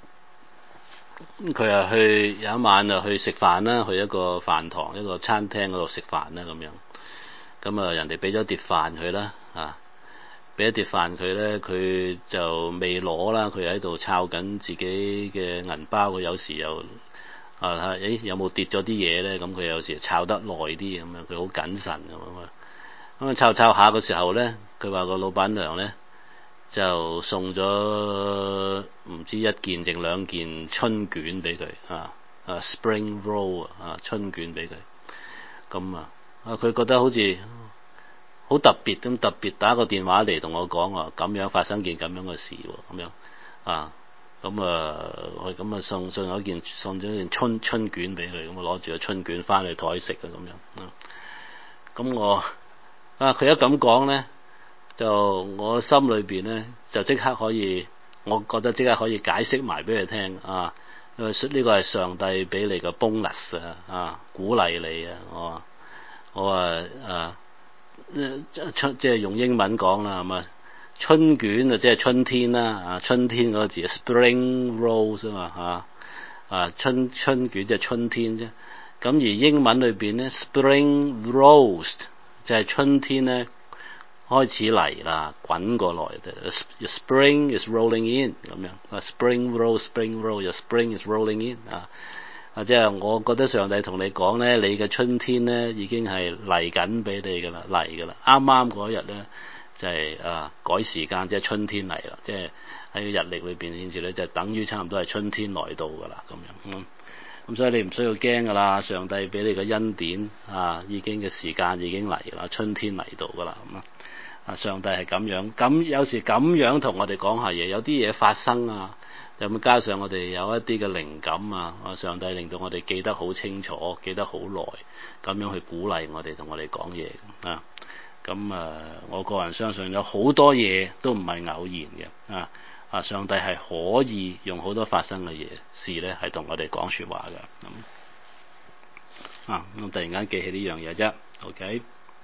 佢啊去有一晚啊去食飯啦，去一個飯堂一個餐廳嗰度食飯啦，咁樣。咁啊，人哋俾咗碟飯佢啦，啊。俾一碟飯佢咧，佢就未攞啦，佢喺度抄緊自己嘅銀包，佢有時又啊睇，誒有冇跌咗啲嘢咧？咁佢有時抄得耐啲咁樣，佢好謹慎咁啊。咁啊抄抄下嘅時候咧，佢話個老闆娘咧就送咗唔知一件定兩件春卷俾佢啊啊 Spring Roll 啊春卷俾佢。咁啊啊佢覺得好似好特別咁，特別打個電話嚟同我講話，咁樣發生件咁樣嘅事喎，咁樣啊，咁啊，佢咁啊送送咗件送咗件春春卷俾佢，咁我攞住個春卷翻去台食啊，咁樣啊，咁我啊佢一咁講咧，就我心裏邊咧就即刻可以，我覺得即刻可以解釋埋俾佢聽啊，因為呢個係上帝俾你嘅 bonus 啊，啊鼓勵你啊，我話我話啊。春即係用英文講啦，咁啊春卷啊即係春天啦，啊春天嗰個字 Spring Rolls 啊嘛嚇，啊春春卷即係春天啫。咁而英文裏邊咧 Spring Rolls 就係春天咧開始嚟啦，滾過來嘅 Spring is rolling in 咁樣啊 Spring Roll Spring Roll your Spring is rolling in 啊。啊！即係我覺得上帝同你講咧，你嘅春天咧已經係嚟緊俾你噶啦，嚟噶啦！啱啱嗰日咧就係、是、啊改時間，即係春天嚟啦！即係喺日曆裏邊顯示咧，就等於差唔多係春天來到噶啦咁樣。咁、嗯嗯、所以你唔需要驚噶啦，上帝俾你嘅恩典啊，已經嘅時間已經嚟啦，春天嚟到噶啦咁啊！啊，上帝係咁樣，咁有時咁樣同我哋講下嘢，有啲嘢發生啊。咁加上我哋有一啲嘅靈感啊，上帝令到我哋記得好清楚，記得好耐，咁樣去鼓勵我哋同我哋講嘢啊。咁啊，我個人相信有好多嘢都唔係偶然嘅啊。啊，上帝係可以用好多發生嘅嘢事咧，係同我哋講說話嘅。咁啊，我突然間記起呢樣嘢啫。OK，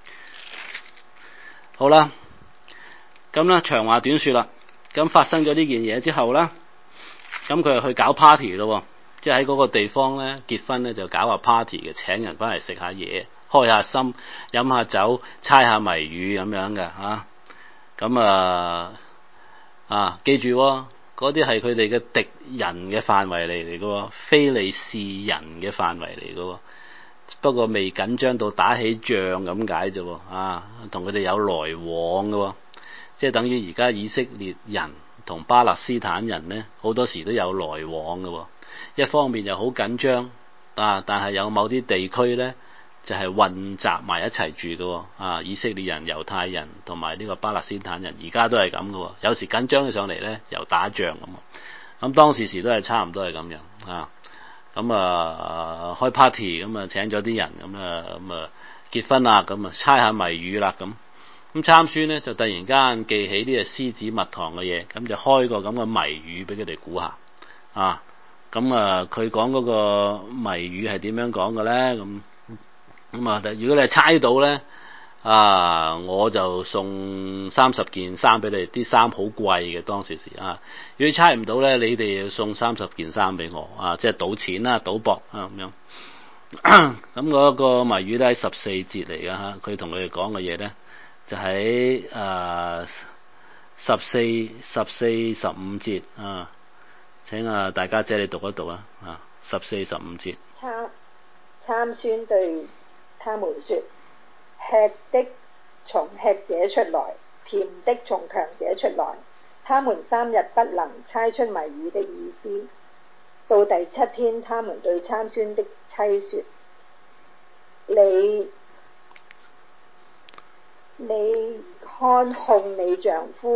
好啦，咁啦，長話短說啦。咁發生咗呢件嘢之後啦。咁佢就去搞 party 咯，即係喺嗰個地方咧結婚咧就搞下 party 嘅，請人翻嚟食下嘢，開下心，飲下酒，猜下謎語咁樣嘅嚇。咁啊啊，記住嗰啲係佢哋嘅敵人嘅範圍嚟嚟嘅，非利士人嘅範圍嚟嘅。不過未緊張到打起仗咁解啫，啊，同佢哋有來往嘅，即係等於而家以色列人同巴勒斯坦人呢，好多時都有來往嘅。一方面又好緊張啊，但係有某啲地區呢，就係、是、混雜埋一齊住嘅。啊，以色列人、猶太人同埋呢個巴勒斯坦人，而家都係咁嘅。有時緊張起上嚟呢，又打仗咁。咁當時時都係差唔多係咁樣啊。咁啊開 party 咁啊請咗啲人咁啊咁啊結婚啦，咁啊猜下謎語啦咁。咁參孫咧就突然間記起啲啊獅子蜜糖嘅嘢，咁就開個咁嘅謎語俾佢哋估下啊。咁啊佢講嗰個謎語係點樣講嘅咧？咁咁啊如果你係猜到咧啊，我就送三十件衫俾你，啲衫好貴嘅當時時啊。如果你猜唔到咧，你哋要送三十件衫俾我啊，即係賭錢啦，賭博啊咁樣。咁嗰個謎語咧喺十四節嚟嘅嚇，佢同佢哋講嘅嘢咧。就喺誒十四、十四、十五節啊！請啊大家姐你讀一讀啊！啊，十四、十五節。 參參孫對他們說：吃的從吃者出來，甜的從強者出來。他們三日不能猜出謎語的意思。到第七天，他們對參孫的妻說：你你看控你丈夫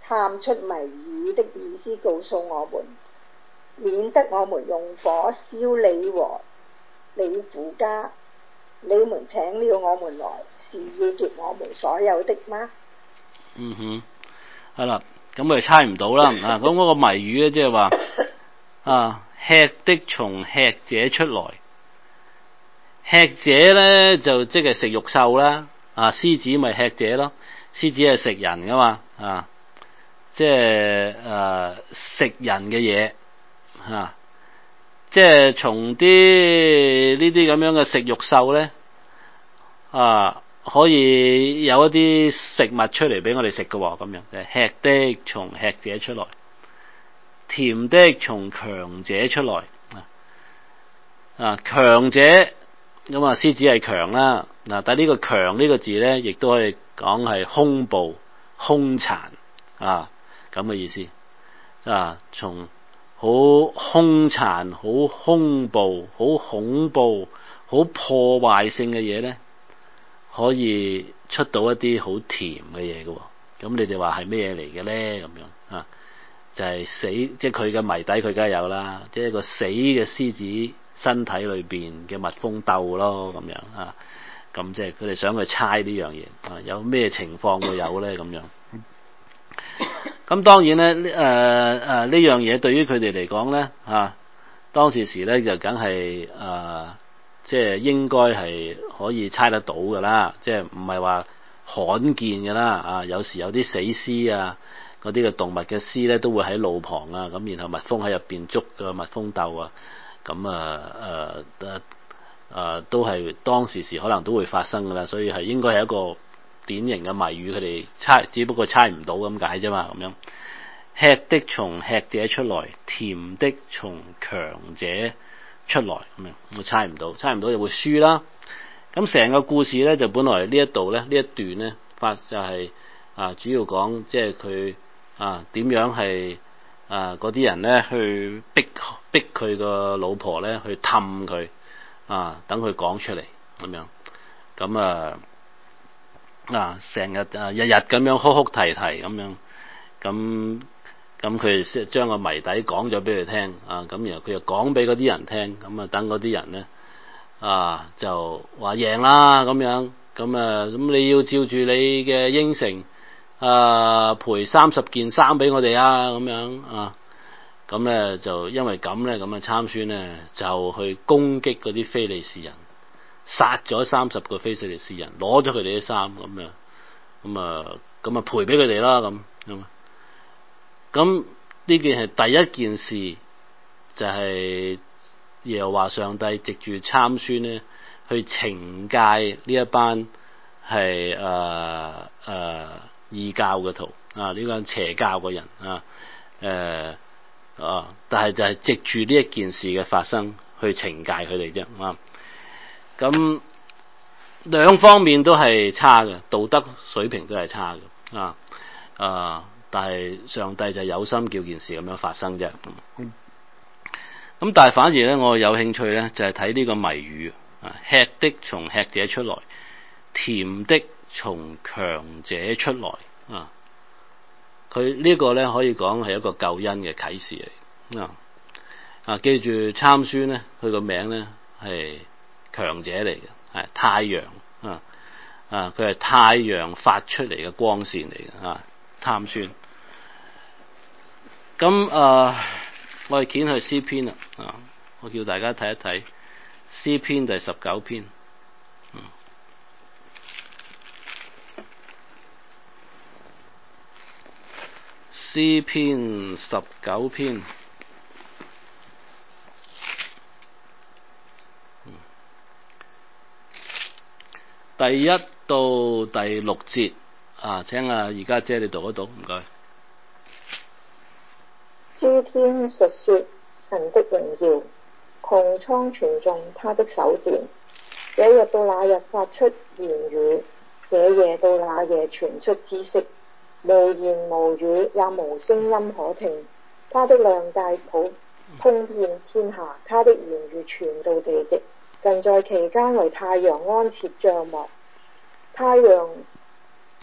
探出謎語的意思告訴我們，免得我們用火燒你和你父家。你們請了我們來，是要奪我們所有的嗎？ 嗯哼，係啦，咁咪猜唔到啦。啊，咁嗰個謎語咧，即係話啊，吃的從吃者出來，吃者咧就即係食肉獸啦。啊，獅子咪吃者咯，獅子係食人噶嘛。啊，即係誒食人嘅嘢嚇，即係從啲呢啲咁樣嘅食肉獸咧啊。可以有一啲食物出嚟俾我哋食嘅喎，咁樣就係吃的從吃者出來，甜的從強者出來。啊，強者咁啊，獅子係強啦。嗱，但係呢個強呢個字咧，亦都可以講係兇暴、兇殘啊咁嘅意思。啊，從好兇殘、好兇暴、好恐怖、好破壞性嘅嘢咧，可以出到一啲好甜嘅嘢嘅喎，咁你哋話係咩嘢嚟嘅咧？咁樣啊，就係、是、死，即係佢嘅謎底，佢梗係有啦，即係一個死嘅獅子身體裏邊嘅蜜蜂竇咯，咁樣啊，咁即係佢哋想去猜呢樣嘢啊，有咩情況會有咧？咁樣，咁當然咧，誒誒呢樣嘢對於佢哋嚟講咧，啊當時時咧就梗係誒。啊即係應該係可以猜得到㗎啦，即係唔係話罕見㗎啦啊！有時有啲死屍啊，嗰啲嘅動物嘅屍咧都會喺路旁啊，咁然後蜜蜂喺入邊捉個蜜蜂竇啊，咁啊誒誒誒都係當時時可能都會發生㗎啦，所以係應該係一個典型嘅謎語，佢哋猜只不過猜唔到咁解啫嘛，咁樣吃的從吃者出來，甜的從強者出來咁樣，我猜唔到，猜唔到就會輸啦。咁成個故事咧就本來呢一度咧呢一段咧發就係、是、啊主要講即係佢啊點樣係啊嗰啲人咧去逼逼佢個老婆咧去氹佢啊等佢講出嚟咁樣，咁啊啊成日啊日日咁樣哭哭啼啼咁樣咁。咁佢先將個謎底講咗俾佢聽啊，咁然後佢又講俾嗰啲人聽，咁啊等嗰啲人咧啊就話贏啦咁樣，咁啊咁你要照住你嘅應承啊賠三十件衫俾我哋啊咁樣啊，咁咧就因為咁咧，咁啊參孫咧就去攻擊嗰啲非利士人，殺咗三十個非利士人，攞咗佢哋啲衫咁啊，咁啊咁啊賠俾佢哋啦咁咁。咁呢件係第一件事，就係、是、耶和華上帝藉住參孫咧，去懲戒呢一班係誒誒異教嘅徒啊，呢班邪教嘅人啊，誒、呃、啊，但係就係藉住呢一件事嘅發生，去懲戒佢哋啫啊。咁兩方面都係差嘅，道德水平都係差嘅啊啊。但係上帝就有心叫件事咁樣發生啫。咁但係反而咧，我有興趣咧，就係睇呢個謎語啊，吃的從吃者出來，甜的從強者出來啊。佢呢個咧可以講係一個救恩嘅啟示嚟啊。啊，記住參孫咧，佢個名咧係強者嚟嘅，係太陽啊啊，佢係太陽發出嚟嘅光線嚟嘅啊，參孫。咁啊，我哋掀去詩篇啦啊！我叫大家睇一睇詩篇第十九篇。嗯，詩篇十九篇。嗯，第一到第六節啊，請啊而家姐你讀一讀，唔該。 諸天述說神的榮耀，穹蒼傳頌他的手段。這日到那日發出言語，這夜到那夜傳出知識。無言無語，也無聲音可聽。他的量大普通遍天下，他的言語傳到地極。神在其間為太陽安設帳幕，太陽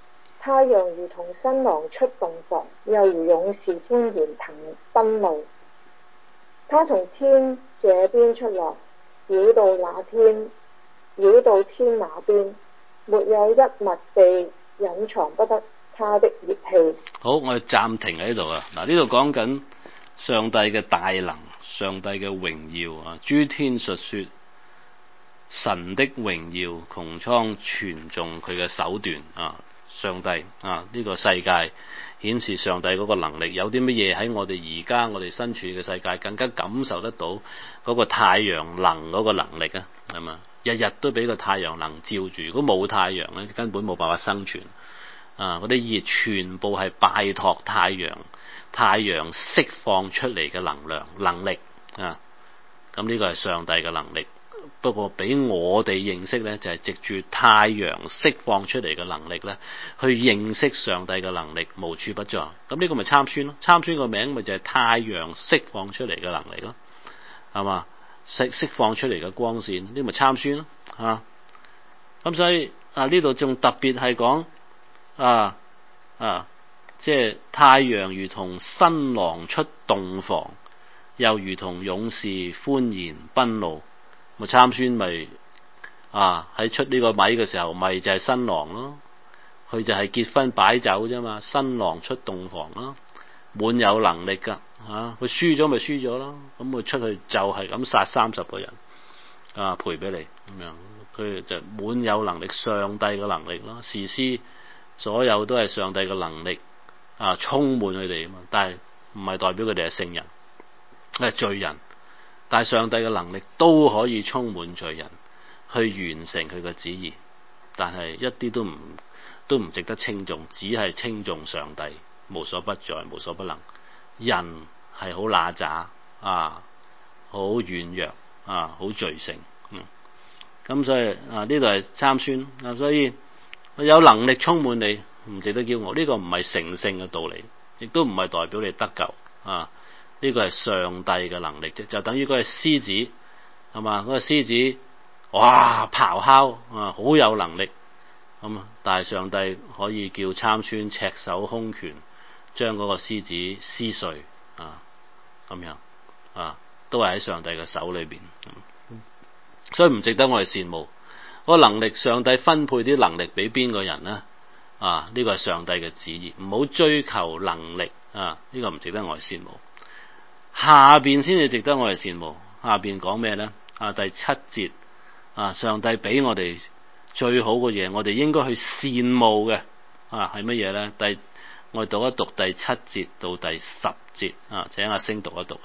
太陽如同新郎出洞房，又如勇士歡然騰奔路。他從天這邊出來，繞到那天，繞到天那邊，沒有一物地隱藏不得他的熱氣。 好，我哋暫停喺度啊！嗱，呢度講緊上帝嘅大能，上帝嘅榮耀啊！諸天述說神的榮耀，穹蒼傳頌佢嘅手段啊！上帝啊，呢個世界顯示上帝嗰個能力。有啲乜嘢喺我哋而家我哋身處嘅世界更加感受得到嗰個太陽能嗰個能力啊？係嘛？日日都俾個太陽能照住，如果冇太陽咧，根本冇辦法生存啊！嗰啲熱全部係拜託太陽，太陽釋放出嚟嘅能量能力啊！咁呢個係上帝嘅能力。不過俾我哋認識呢，就係藉住太陽釋放出嚟嘅能力呢，去認識上帝嘅能力無處不在。咁呢個咪參孫咯？參孫個名咪就係太陽釋放出嚟嘅能力咯，係嘛？釋釋放出嚟嘅光線，呢咪參孫咯嚇。咁所以啊，呢度仲特別係講啊啊，即係太陽如同新郎出洞房，又如同勇士歡然奔路。咪參孫咪啊喺出呢個米嘅時候，咪就係新郎咯，佢就係結婚擺酒啫嘛，新郎出洞房咯，滿有能力噶嚇，佢輸咗咪輸咗咯，咁佢出去就係咁殺三十個人啊，賠俾你咁樣，佢就滿有能力，上帝嘅能力咯，士師所有都係上帝嘅能力啊，充滿佢哋啊嘛，但係唔係代表佢哋係聖人，係罪人。但係上帝嘅能力都可以充滿罪人去完成佢嘅旨意，但係一啲都唔都唔值得稱頌，只係稱頌上帝，無所不在，無所不能。人係好乸渣啊，好軟弱啊，好罪性。嗯，咁所以啊，呢度係參孫啊，所以有能力充滿你，唔值得驕傲。呢個唔係成聖嘅道理，亦都唔係代表你得救啊。呢個係上帝嘅能力啫，就等於嗰隻獅子係嘛？嗰個獅子哇咆哮啊，好有能力咁啊！但係上帝可以叫參孫赤手空拳將嗰個獅子撕碎啊，咁樣啊，都係喺上帝嘅手裏邊，所以唔值得我哋羨慕。嗰個能力，上帝分配啲能力俾邊個人呢？啊，呢個係上帝嘅旨意，唔好追求能力啊！呢個唔值得我哋羨慕。下邊先至值得我哋羨慕。下邊講咩呢？啊，第七節啊，上帝俾我哋最好嘅嘢，我哋應該去羨慕嘅啊，係乜嘢呢？第我哋讀一讀第七節到第十節啊，請阿星讀一讀。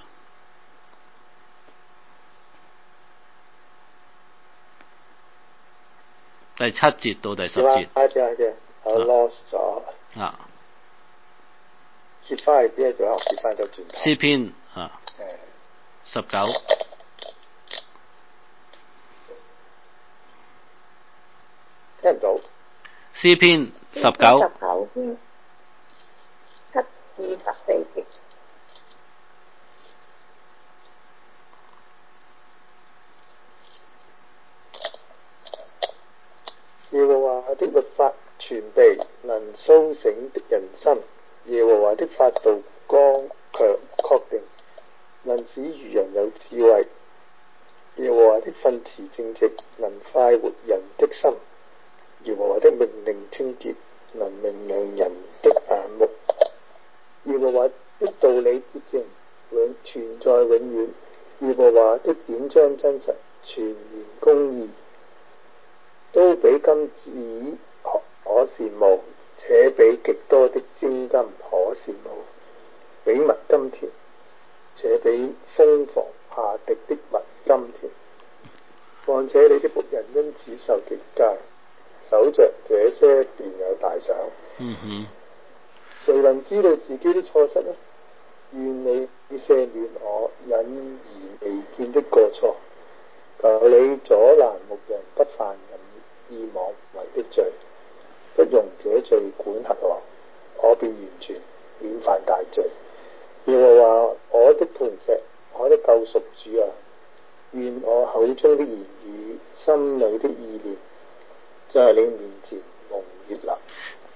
第七節到第十節。 啊，對對，我 lost 咗。 啊。 揭翻去邊一度？揭翻咗轉頭。 詩篇啊。十九。 聽唔到。 詩篇十九。 十九篇七至十四節。 耶和華的律法全備，能甦醒的人心。耶和華的法度剛強確定，能使愚人有智慧。耶和華的訓詞正直，能快活人的心。耶和華的命令清潔，能明亮人的眼目。耶和華的道理潔淨，永存在永遠。耶和華的典章真實，全然公義。都比金子可羨慕，且比極多的精金可羨慕。比蜜甘甜，且比蜂房下滴的蜜甘甜。況且你的僕人因此受極戒，守着這些便有大賞。 嗯哼， 誰能知道自己的錯失呢？願你赦免我隱而未見的過錯，求你阻攔牧人不犯任意妄為的罪，不容這罪管轄我，我便完全免犯大罪。耶和華我的磐石，我的救贖主啊，願我口中的言語，心裏的意念，在你面前蒙悅納。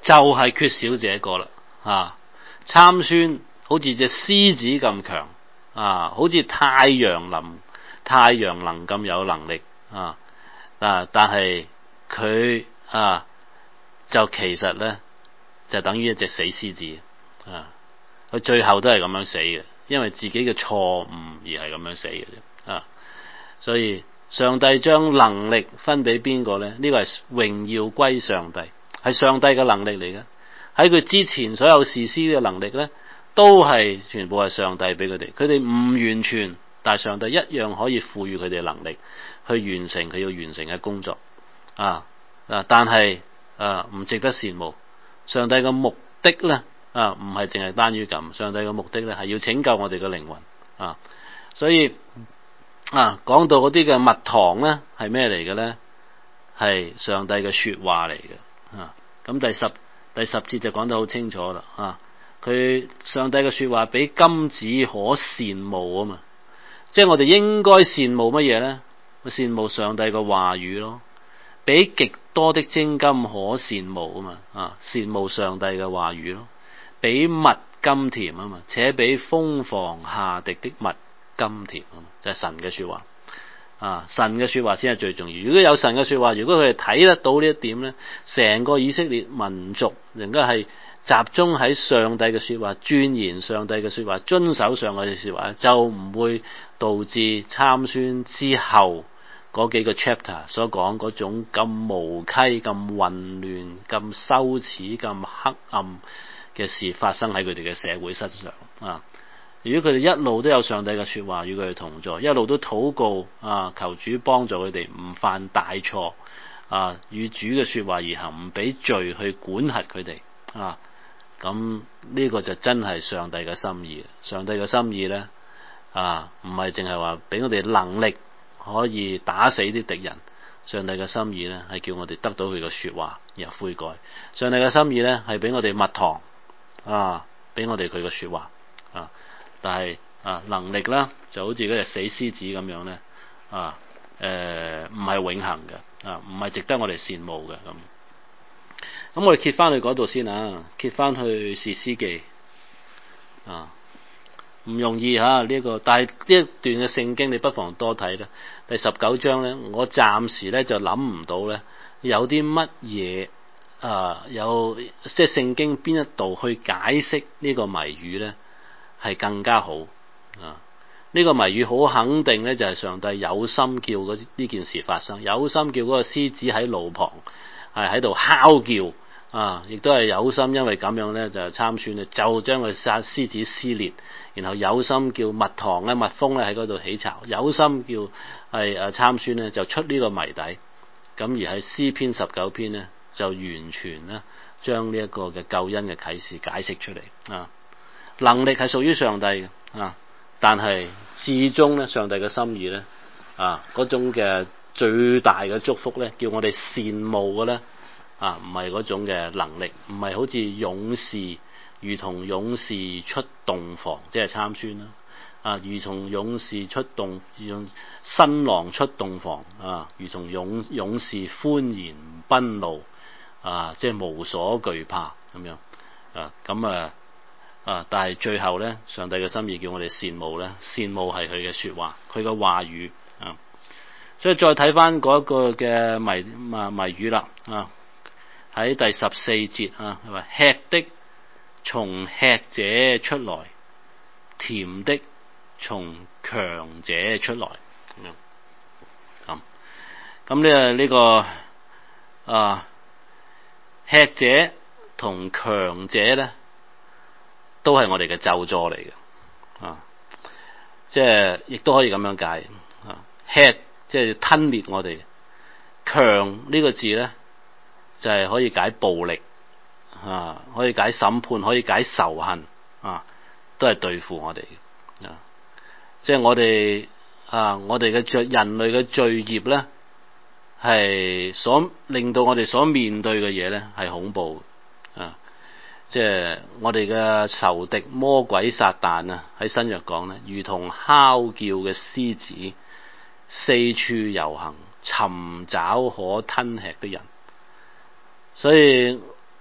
就係缺少這個啦。啊，參孫好似隻獅子咁強啊，好似太陽能太陽能咁有能力啊，啊但係佢啊就其實咧就等於一隻死獅子啊，佢最後都係咁樣死嘅，因為自己嘅錯誤而係咁樣死嘅啫啊，所以上帝將能力分俾邊個咧？呢、這個係榮耀歸上帝，係上帝嘅能力嚟嘅。喺佢之前所有士師嘅能力咧，都係全部係上帝俾佢哋。佢哋唔完全，但係上帝一樣可以賦予佢哋能力去完成佢要完成嘅工作啊啊！但係啊唔值得羨慕。上帝嘅目的咧啊，唔係淨係單於咁。上帝嘅目的咧係要拯救我哋嘅靈魂啊，所以。啊，講到嗰啲嘅蜜糖咧，係咩嚟嘅咧？係上帝嘅說話嚟嘅。啊，咁第十第十節就講得好清楚啦。啊，佢上帝嘅說話比金子可羨慕啊嘛，即係我哋應該羨慕乜嘢咧？羨慕上帝嘅話語咯，比極多的精金可羨慕啊嘛。啊，羨慕上帝嘅話語咯，比蜜甘甜啊嘛，且比蜂房下滴的蜜甘甜啊，就係、是、神嘅說話啊！神嘅說話先係最重要。如果有神嘅說話，如果佢哋睇得到呢一點咧，成個以色列民族應該係集中喺上帝嘅說話，鑽研上帝嘅說話，遵守上帝嘅說話，就唔會導致參孫之後嗰幾個 chapter 所講嗰種咁無稽、咁混亂、咁羞恥、咁黑暗嘅事發生喺佢哋嘅社會身上啊！如果佢哋一路都有上帝嘅說話與佢哋同在，一路都禱告啊，求主幫助佢哋唔犯大錯啊，與主嘅說話而行，唔俾罪去管轄佢哋啊，咁呢個就真係上帝嘅心意。上帝嘅心意咧啊，唔係淨係話俾我哋能力可以打死啲敵人，上帝嘅心意咧係叫我哋得到佢嘅說話然後悔改。上帝嘅心意咧係俾我哋蜜糖啊，俾我哋佢嘅說話啊。但係啊，能力啦，就好似嗰隻死獅子咁樣咧啊，誒唔係永恆嘅啊，唔係值得我哋羨慕嘅咁。咁我哋揭翻去嗰度先啊，揭翻去士師記啊，唔容易嚇呢一個，但係呢一段嘅聖經你不妨多睇啦。第十九章咧，我暫時咧就諗唔到咧有啲乜嘢啊，有即係聖經邊一度去解釋呢個謎語咧？係更加好啊！呢、這個謎語好肯定咧，就係上帝有心叫嗰呢件事發生，有心叫嗰個獅子喺路旁係喺度哮叫啊！亦都係有心，因為咁樣咧就參孫咧就將佢殺獅子撕裂，然後有心叫蜜糖咧蜜蜂咧喺嗰度起巢，有心叫係誒參孫咧就出呢個謎底。咁而喺詩篇十九篇咧就完全咧將呢一個嘅救恩嘅啟示解釋出嚟啊！能力係屬於上帝嘅啊，但係至終咧，上帝嘅心意咧啊，嗰種嘅最大嘅祝福咧，叫我哋羨慕嘅咧啊，唔係嗰種嘅能力，唔係好似勇士，如同勇士出洞房，即係參孫啦啊，如同勇士出洞，用新郎出洞房啊，如同勇勇士歡然奔路啊，即係無所懼怕咁樣啊，咁啊。啊！但係最後咧，上帝嘅心意叫我哋羨慕咧，羨慕係佢嘅說話，佢嘅話語啊。所以再睇翻嗰一個嘅謎啊謎語啦啊，喺第十四節啊，係咪吃的從吃者出來，甜的從強者出來咁樣咁咁咧呢個啊吃者同強者咧，都係我哋嘅咒詛嚟嘅啊！即係亦都可以咁樣解啊，吃即係吞滅我哋，強呢個字咧就係、是、可以解暴力啊，可以解審判，可以解仇恨啊，都係對付我哋啊！即係我哋啊，我哋嘅罪，人類嘅罪孽咧，係所令到我哋所面對嘅嘢咧係恐怖啊！即係我哋嘅仇敵魔鬼撒旦啊，喺新約講咧，如同哮叫嘅獅子，四處遊行，尋找可吞吃的人。所以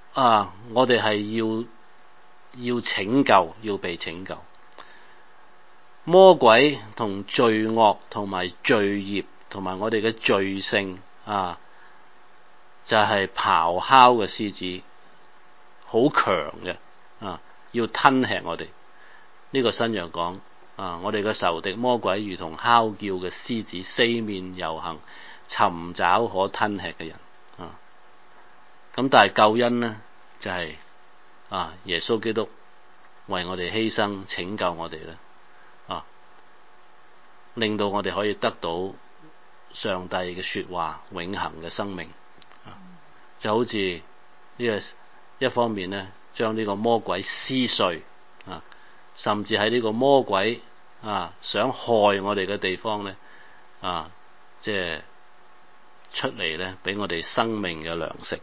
啊，我哋係要要拯救，要被拯救。魔鬼同罪惡同埋罪孽同埋我哋嘅罪性啊，就係、是、咆哮嘅獅子，好強嘅啊，要吞吃我哋。呢、這個新約講啊，我哋嘅仇敵魔鬼如同哮叫嘅獅子，四面遊行，尋找可吞吃嘅人啊。咁但係救恩呢，就係、是、啊耶穌基督為我哋犧牲拯救我哋咧啊，令到我哋可以得到上帝嘅說話永恆嘅生命啊，就好似呢個一方面呢，將呢個魔鬼撕碎啊，甚至喺呢個魔鬼啊想害我哋嘅地方呢，啊，即係出嚟呢，俾我哋生命嘅糧食。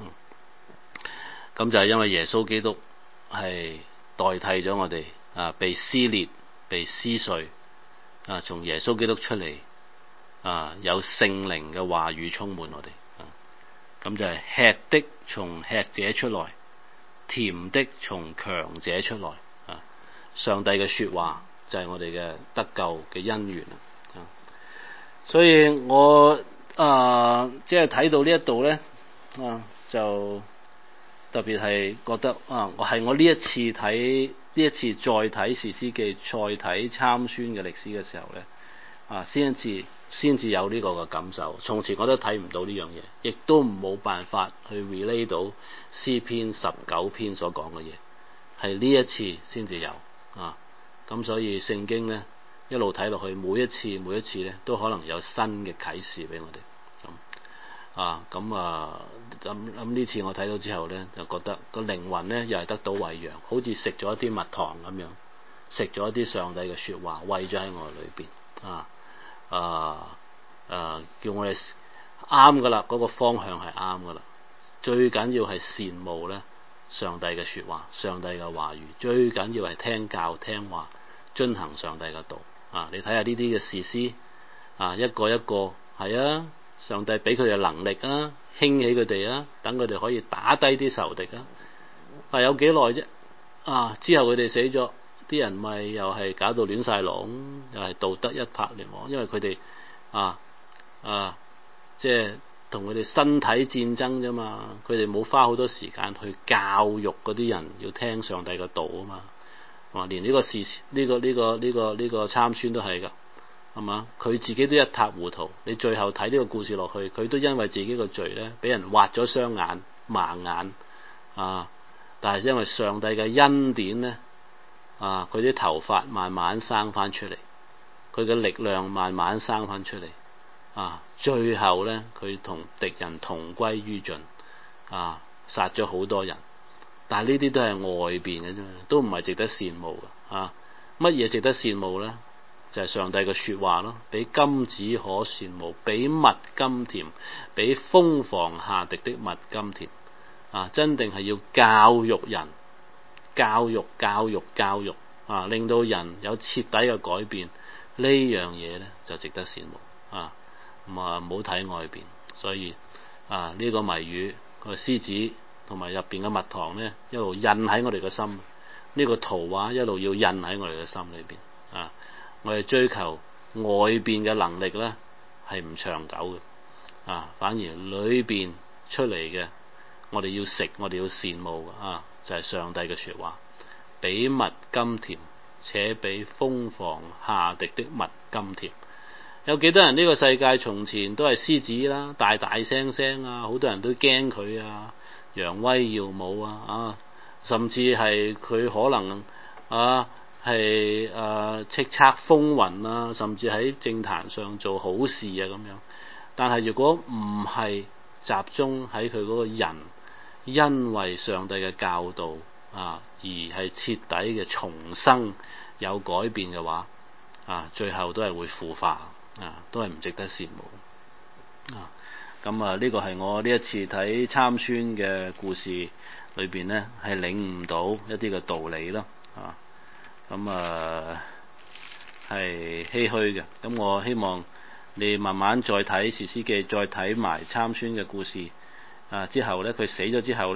咁就係因為耶穌基督係代替咗我哋啊，被撕裂、被撕碎啊，從耶穌基督出嚟啊，有聖靈嘅話語充滿我哋啊，咁就係吃的從吃者出來，甜的從強者出來啊。上帝嘅說話就係我哋嘅得救嘅因緣啊。所以我啊，即係睇到呢一度咧啊，就特別係覺得啊，我係我呢一次睇呢一次再睇士師記，再睇參孫嘅歷史嘅時候咧啊，先至先至有呢個嘅感受。從前我都睇唔到呢樣嘢，亦都冇辦法去 relate 到詩篇十九篇所講嘅嘢，係呢一次先至有啊。咁所以聖經咧一路睇落去，每一次每一次咧都可能有新嘅啟示俾我哋。啊，咁啊，咁咁呢次我睇到之後咧，就覺得個靈魂咧又係得到餵養，好似食咗一啲蜜糖咁樣，食咗一啲上帝嘅說話，餵咗喺我裏邊啊啊啊，叫我哋啱噶啦，嗰個方向係啱噶啦。最緊要係羨慕咧上帝嘅說話，上帝嘅話語，最緊要係聽教聽話，遵行上帝嘅道啊！你睇下呢啲嘅士師啊，一個一個係啊。上帝俾佢哋能力啊，興起佢哋啊，等佢哋可以打低啲仇敵啊。係有幾耐啫？啊，之後佢哋死咗，啲人咪又係搞到亂晒龍，又係道德一塌糊塗，因為佢哋啊啊，即係同佢哋身體戰爭啫嘛。佢哋冇花好多時間去教育嗰啲人要聽上帝嘅道啊嘛。話連呢個事呢個呢個呢個呢個參孫都係噶。係嘛？佢自己都一塌糊塗。你最後睇呢個故事落去，佢都因為自己個罪咧，俾人挖咗雙眼、盲眼啊！但係因為上帝嘅恩典咧，啊，佢啲頭髮慢慢生翻出嚟，佢嘅力量慢慢生翻出嚟啊！最後咧，佢同敵人同歸於盡啊，殺咗好多人。但係呢啲都係外邊嘅啫，都唔係值得羨慕嘅啊！乜嘢值得羨慕咧？就係上帝嘅說話咯，比金子可羨慕，比蜜甘甜，比蜂房下滴的蜜甘甜啊！真定係要教育人，教育教育教育啊，令到人有徹底嘅改變。呢樣嘢咧就值得羨慕啊！咁啊，唔好睇外邊。所以啊，呢、這個謎語個獅子同埋入邊嘅蜜糖咧，一路印喺我哋嘅心。呢、這個圖畫一路要印喺我哋嘅心裏邊啊！我哋追求外邊嘅能力咧，係唔長久嘅啊！反而裏邊出嚟嘅，我哋要食，我哋要羨慕嘅啊！就係、是、上帝嘅說話，比蜜甘甜，且比蜂房下滴的蜜甘甜。有幾多人呢個世界從前都係獅子啦，大大聲聲啊，好多人都驚佢啊，揚威耀武啊啊，甚至係佢可能啊。係誒叱咤風雲啊，甚至喺政壇上做好事啊咁樣。但係如果唔係集中喺佢嗰個人，因為上帝嘅教導啊，而係徹底嘅重生有改變嘅話，啊，最後都係會腐化啊，都係唔值得羨慕啊。咁啊，呢個係我呢一次睇參孫嘅故事裏邊呢，係領悟到一啲嘅道理咯啊。咁啊係唏噓嘅，咁我希望你慢慢再睇士師記，再睇埋參孫嘅故事啊。之後咧，佢死咗之後咧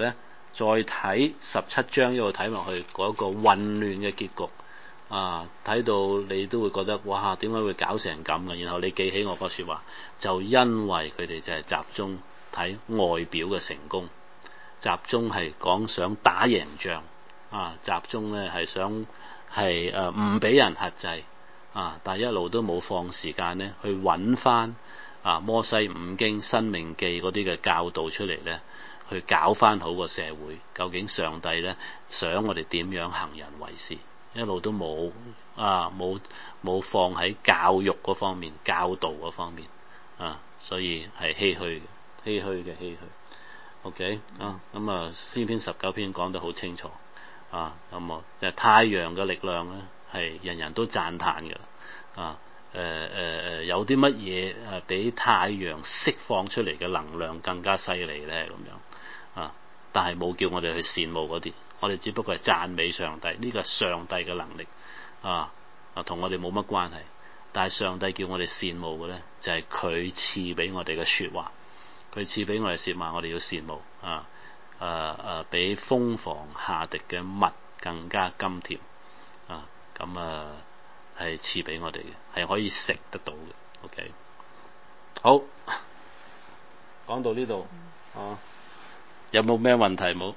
再睇十七章一路睇落去嗰個混亂嘅結局啊，睇到你都會覺得哇，點解會搞成咁嘅？然後你記起我個説話，就因為佢哋就係集中睇外表嘅成功，集中係講想打贏仗啊，集中咧係想係誒唔俾人轄制啊，但係一路都冇放時間咧去揾翻啊摩西五經、申命記嗰啲嘅教導出嚟咧，去搞翻好個社會。究竟上帝咧想我哋點樣行人為事？一路都冇啊，冇冇放喺教育嗰方面、教導嗰方面啊，所以係唏噓嘅，唏噓嘅唏噓。OK 啊，咁啊詩篇十九篇講得好清楚啊，咁啊太陽嘅力量咧係人人都讚歎嘅啊，誒誒誒有啲乜嘢誒比太陽釋放出嚟嘅能量更加犀利咧咁樣啊？但係冇叫我哋去羨慕嗰啲，我哋只不過係讚美上帝，呢個係上帝嘅能力啊啊，同我哋冇乜關係。但係上帝叫我哋羨慕嘅咧，就係佢賜俾我哋嘅説話，佢賜俾我哋説話，我哋要羨慕啊誒誒，比蜂房下滴嘅蜜更加甘甜啊！咁啊係賜俾我哋嘅，係可以食得到嘅。OK， 好，講到呢度啊。有冇咩問題冇？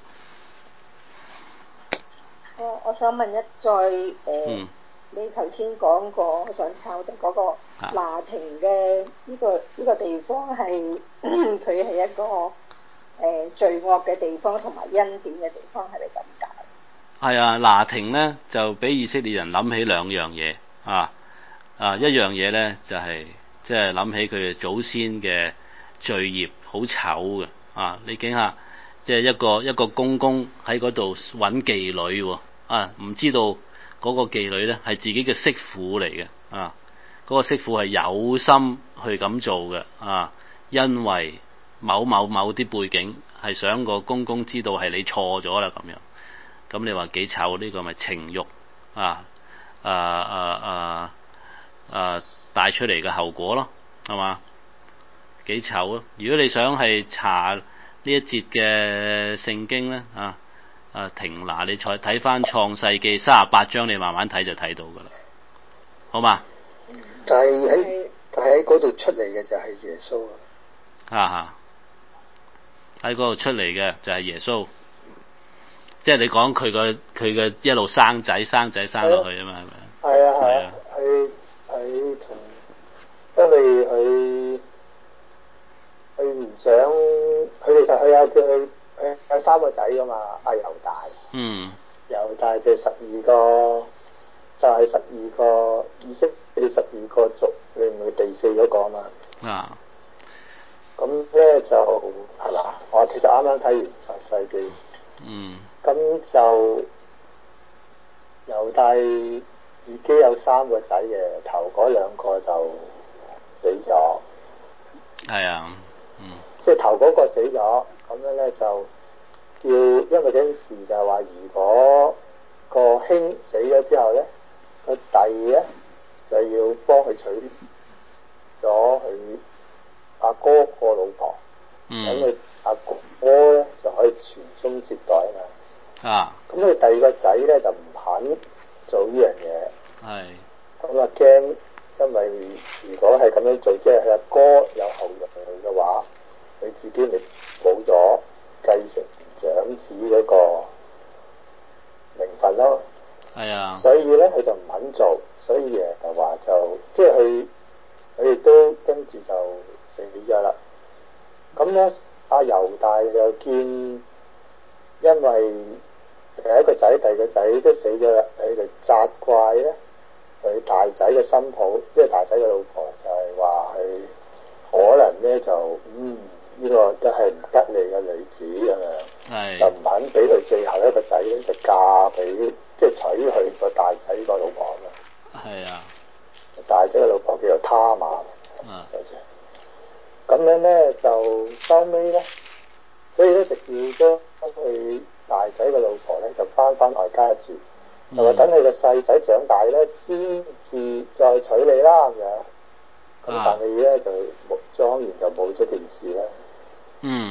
我我想問一再誒，呃嗯、 你頭先講過，我想抄到嗰個拿亭嘅呢個呢、呢個地方係佢係一個誒、呃、罪惡嘅地方，同埋恩典嘅地方，係咪咁解？ 係啊，拿亭咧就俾以色列人諗起兩樣嘢啊啊，一樣嘢咧就係即係諗起佢哋祖先嘅罪孽好醜嘅啊！你見下。即係一個一個公公喺嗰度揾妓女喎，啊唔知道嗰個妓女咧係自己嘅媳婦嚟嘅，啊嗰、嗰個媳婦係有心去咁做嘅，啊因為某某某啲背景係想個公公知道係你錯咗啦咁樣，咁你話幾醜？呢個咪情慾啊啊啊啊啊帶出嚟嘅後果咯，係嘛？幾醜啊！如果你想係查呢一節嘅聖經咧，啊啊停拿，你再睇翻創世記三十八章，你慢慢睇就睇到噶啦，好嘛？ 但係喺但係喺嗰度出嚟嘅就係耶穌啊！ 啊喺嗰度出嚟嘅就係耶穌，即係你講佢個佢嘅一路生仔生仔生落去啊嘛，係咪？ 係啊係啊，係係同，因為佢。佢唔想，佢其實佢有叫佢，佢有三個仔噶嘛，阿猶大， 嗯， 猶大就十二個，就係十二個以色列十二個族裏面第四嗰個啊嘛。啊。咁咧就係嘛，我其實啱啱睇完創世記。 嗯。咁就猶大自己有三個仔嘅，頭嗰兩個就死咗。係啊。嗯，即係頭嗰個死咗，咁樣咧就叫，因為嗰陣時就係話，如果個兄死咗之後咧，個弟咧就要幫佢娶咗佢阿哥個老婆，咁佢阿哥咧就可以傳宗接代啊嘛。啊，咁佢第二個仔咧就唔肯做呢樣嘢，係，咁啊驚。因為如果係咁樣做，即係佢阿哥有後裔嘅話，佢自己咪冇咗繼承長子嗰個名分咯。係啊，所以咧佢就唔肯做，所以誒就話就即係佢佢亦都跟住就死咗啦。咁咧阿猶大就見，因為第一個仔、第二個仔都死咗啦，佢就責怪咧。佢大仔嘅新抱，即係大仔嘅老婆，就係話佢可能咧就嗯呢、這個都係唔吉利嘅女子咁樣，就唔肯俾佢最後一個仔咧就嫁俾即係娶佢個大仔個老婆啦。係啊，大仔嘅老婆叫做他瑪。啊，多謝。咁樣咧就收尾咧，所以咧就叫咗佢大仔嘅老婆咧就翻翻外家住。就話等你個細仔長大咧，先至再娶你啦咁樣。咁但係咧就冇莊園就冇咗件事啦。嗯。咁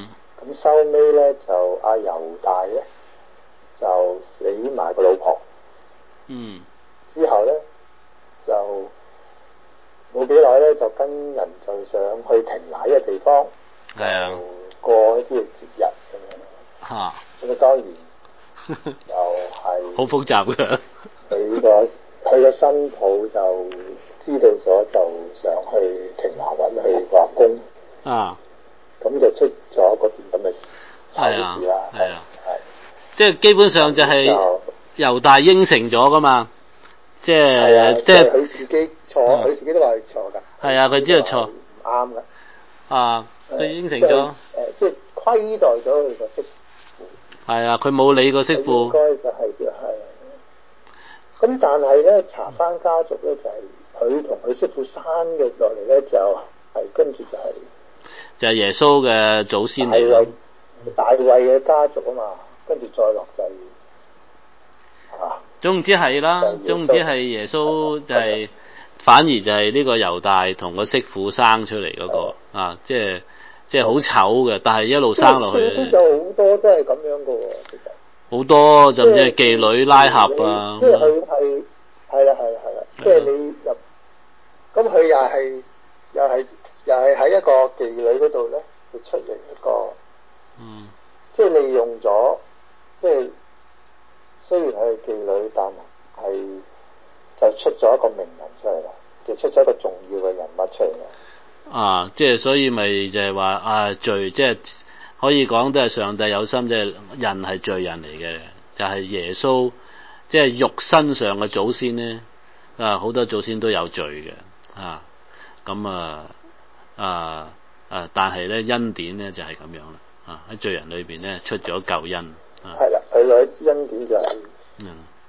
咁收尾咧就阿猶大咧就死埋個老婆。 嗯。 之後咧就冇幾耐咧就跟人就想去停拿嘅地方， 係啊， 過一啲嘅節日咁樣。 嚇。 咁啊當然就係好複雜嘅。 佢個佢個新抱就知道咗，就想去停拿揾佢個阿公。 啊。 咁就出咗嗰段咁嘅醜事啦。 係啊。 係。 即係基本上就係猶大應承咗噶嘛。即係即係佢自己錯，佢、嗯、自己都話係錯㗎。 係啊，佢知道錯。 唔啱㗎。 啊，佢應承咗。誒， 即係虧待咗佢個媳婦。係啊，佢冇理個媳婦。 應該就係叫係。咁但係咧，查翻家族咧，就係佢同佢媳婦生嘅落嚟咧，就係跟住就係、是、 就係耶穌嘅祖先嚟咯。 大衛嘅家族啊嘛，跟住再落就係、是、啊。總之係啦，總之係耶穌就係、是，反而就係呢個猶大同個媳婦生出嚟嗰、那個啊，即係即係好醜嘅，但係一路生落去。 聖經有好多真係咁樣嘅喎，其實。 好多甚至係妓女拉合啊。 即係佢係係啦係啦係啦，即係你入，咁佢又係又係又係喺一個妓女嗰度咧，就出嚟一個， 嗯， 即係利用咗，即係。雖然係妓女，但係就出咗一個名人出嚟啦，就出咗一個重要嘅人物出嚟啦。 啊，即係所以咪就係話啊罪，即係可以講都係上帝有心，即係人係罪人嚟嘅，就係耶穌，即係肉身上嘅祖先咧啊，好多祖先都有罪嘅啊，咁啊啊啊，但係咧恩典咧就係咁樣啦啊，喺罪人裏邊咧出咗救恩。 係啦，佢個恩典就係、是， 嗯，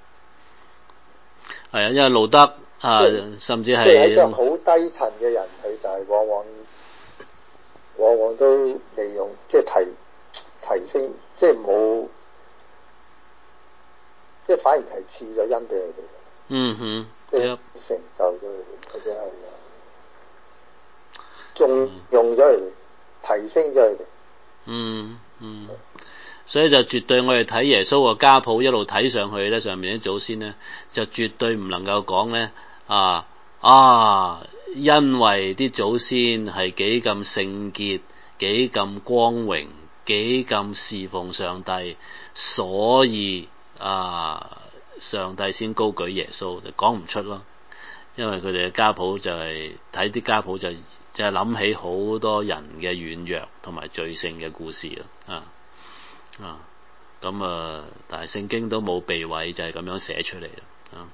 係啊，因為路德啊，甚至係即係一個好低層嘅人，佢就係往往往往都利用即係提提升，即係冇，即係反而係賜咗恩俾佢哋。 嗯哼， 即係成就咗佢哋，或者係重用咗佢哋，提升咗佢哋。 嗯嗯。所以就絕對我哋睇耶穌個家譜一路睇上去咧，上面啲祖先咧就絕對唔能夠講咧啊啊，因為啲祖先係幾咁聖潔、幾咁光榮、幾咁侍奉上帝，所以啊上帝先高舉耶穌，就講唔出咯。因為佢哋嘅家譜就係睇啲家譜就就係諗起好多人嘅軟弱同埋罪性嘅故事咯啊。啊，咁啊，但係聖經都冇避諱，就係、是、咁樣寫出嚟啊。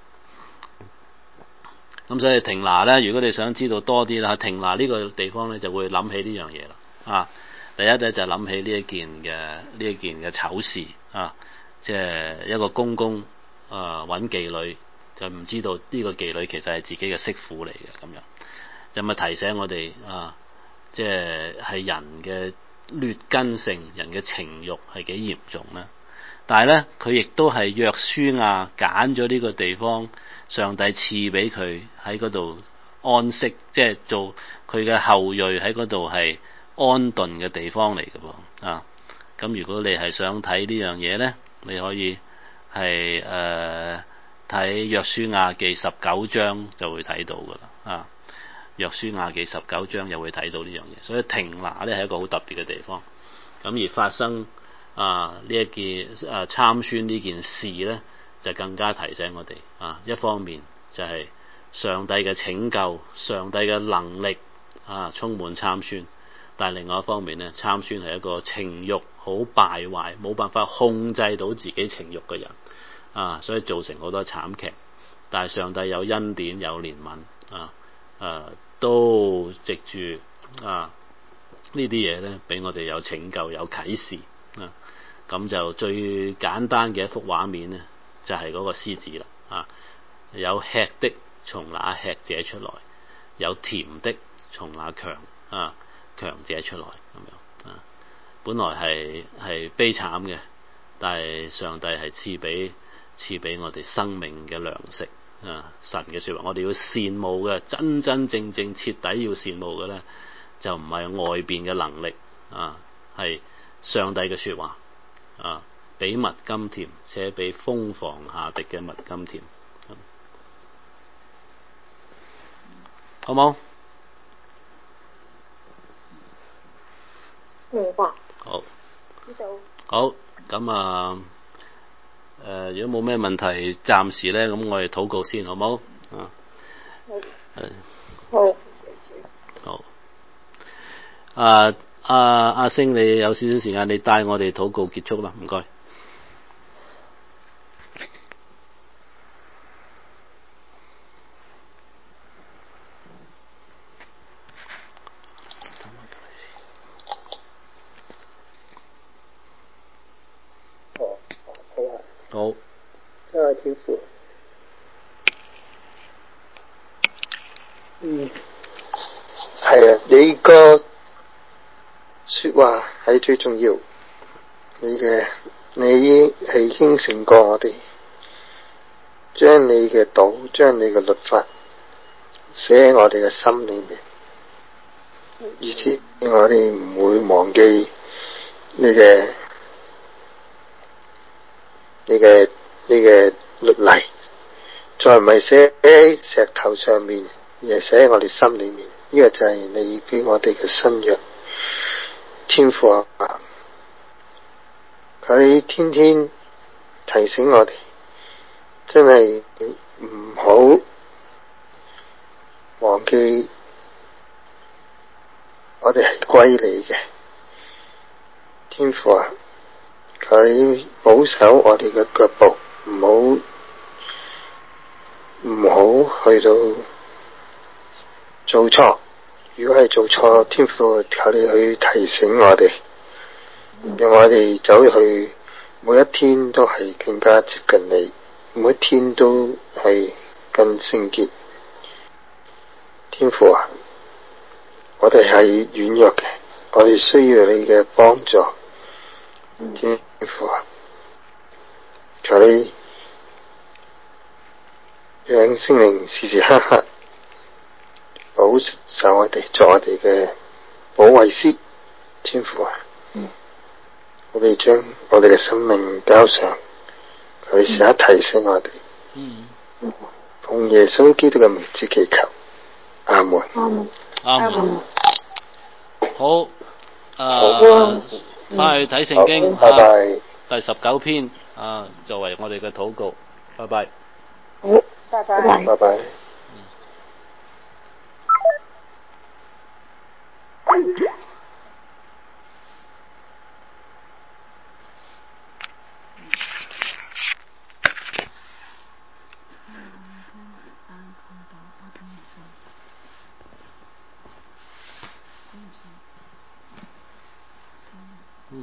咁所以亭拿咧，如果你想知道多啲啦，亭拿呢個地方咧就會諗起呢樣嘢啦。啊，第一咧就諗起呢一件嘅呢一件嘅醜事啊，即係一個公公啊揾妓女，就唔知道呢個妓女其實係自己嘅媳婦嚟嘅咁樣，就咪提醒我哋啊，即係係人嘅。劣根性，人嘅情慾係幾嚴重咧？但係咧，佢亦都係約書亞揀咗呢個地方，上帝賜俾佢喺嗰度安息，即係做佢嘅後裔喺嗰度係安頓嘅地方嚟嘅噃啊！咁如果你係想睇呢樣嘢咧，你可以係誒睇約書亞記十九章就會睇到噶啦啊！約書亞記十九章又會睇到呢樣嘢，所以亭拿咧係一個好特別嘅地方。咁而發生啊呢一件啊參孫呢件事咧，就更加提醒我哋啊，一方面就係上帝嘅拯救，上帝嘅能力啊充滿參孫，但係另外一方面咧，參孫係一個情慾好敗壞，冇辦法控制到自己情慾嘅人啊，所以造成好多慘劇。但係上帝有恩典，有憐憫啊。誒、啊、都藉住啊呢啲嘢咧，俾我哋有拯救、有啟示啊！咁就最簡單嘅一幅畫面咧，就係、是、嗰個獅子啦啊！有吃的從那吃者出來，有甜的從那強啊強者出來咁樣啊！本來係係悲慘嘅，但係上帝係賜俾賜俾我哋生命嘅糧食。啊！神嘅說話，我哋要羨慕嘅，真真正正徹底要羨慕嘅咧，就唔係外邊嘅能力啊，係上帝嘅說話啊，比蜜甘甜，且比蜂房下滴嘅蜜甘甜，好冇？ 明白。 好， 知道。 好，咁啊，誒、呃，如果冇咩問題，暫時咧，咁我哋禱告先，好冇？啊，係， 好。 好。啊啊阿星，你有少少時間，你帶我哋禱告結束啦，唔該。好， 真係天父，嗯，係啊，你個說話係最重要，你嘅你係應承過我哋，將你嘅道，將你嘅律法寫喺我哋嘅心裏面，以至我哋唔會忘記你嘅你嘅你嘅律例，再唔係寫喺石頭上面，而係寫喺我哋心裏面。呢、這個就係你俾我哋嘅新約。天父啊，求你天天提醒我哋，真係唔好忘記我哋係歸你嘅。天父啊，求你保守我哋嘅腳步，唔好唔好去到做錯。如果係做錯，天父求你去提醒我哋，讓我哋走去每一天都係更加接近你，每一天都係更聖潔。天父啊，我哋係軟弱嘅，我哋需要你嘅幫助。天父啊，求你讓聖靈時時刻刻保守我哋，作我哋嘅保惠師。天父啊，嗯、我哋將我哋嘅生命交上，求你時刻提醒我哋。 嗯， 奉耶穌基督嘅名字祈求，阿門。 阿門。好，誒，翻去睇聖經， 拜拜。 第十九篇啊，作為我哋嘅禱告，拜拜。 好，拜拜。 拜拜。 嗯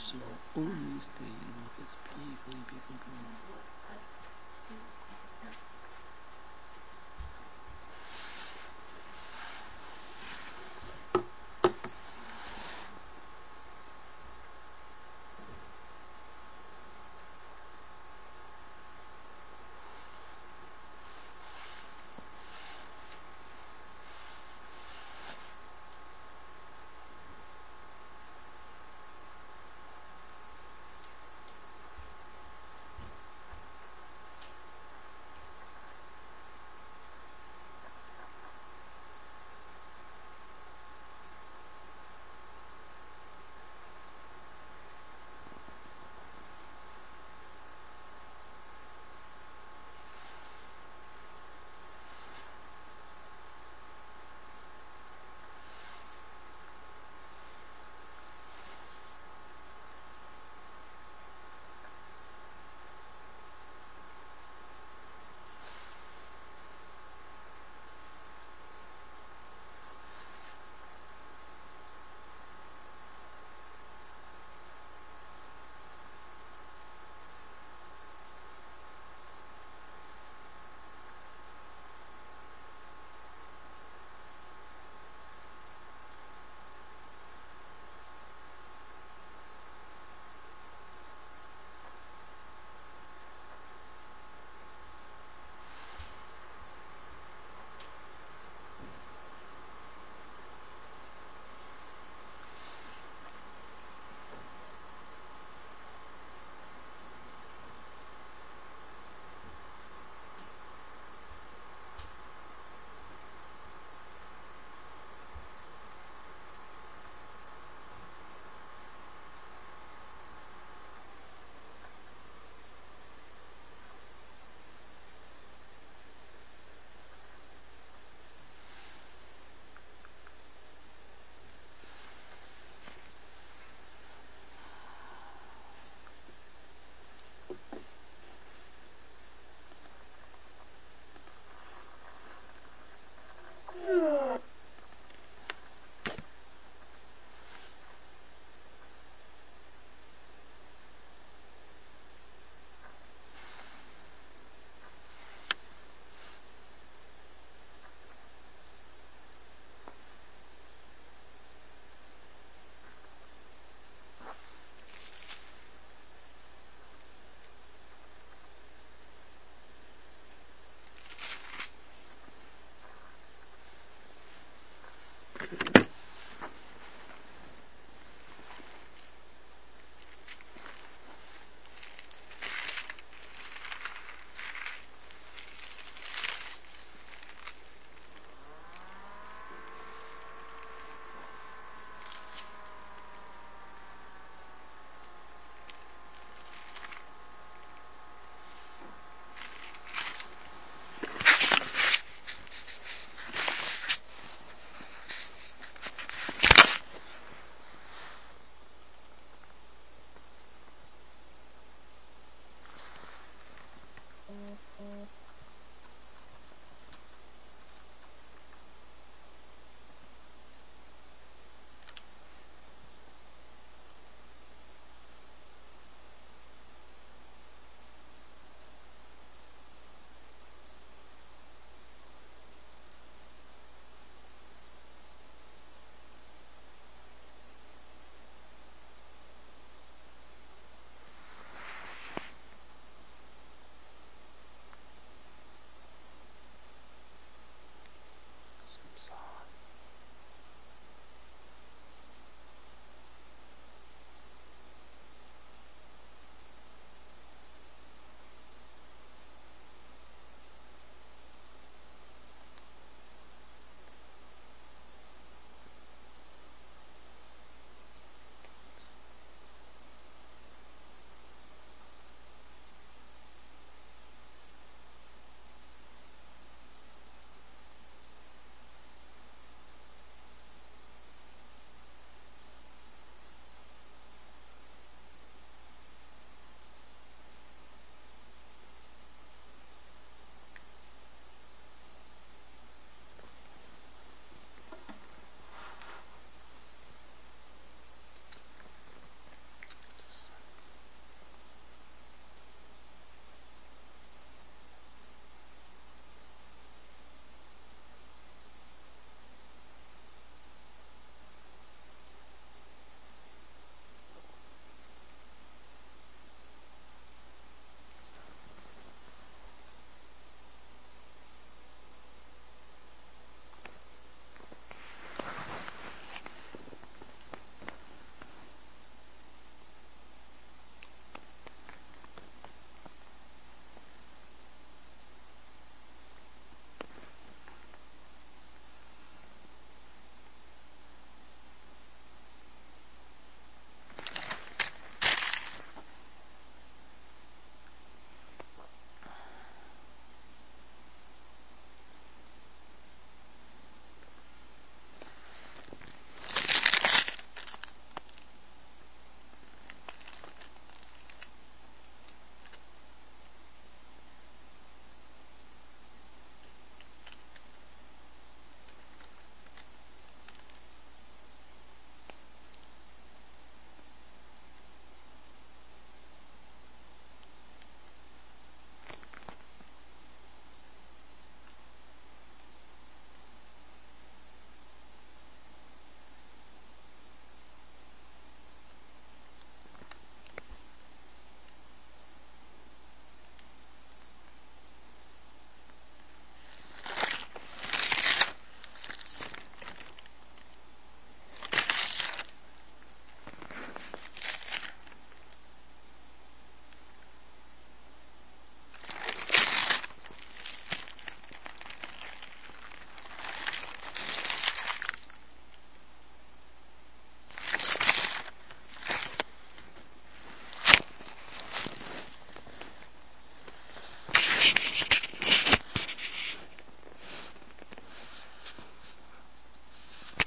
哼。only stay in office people, people, people.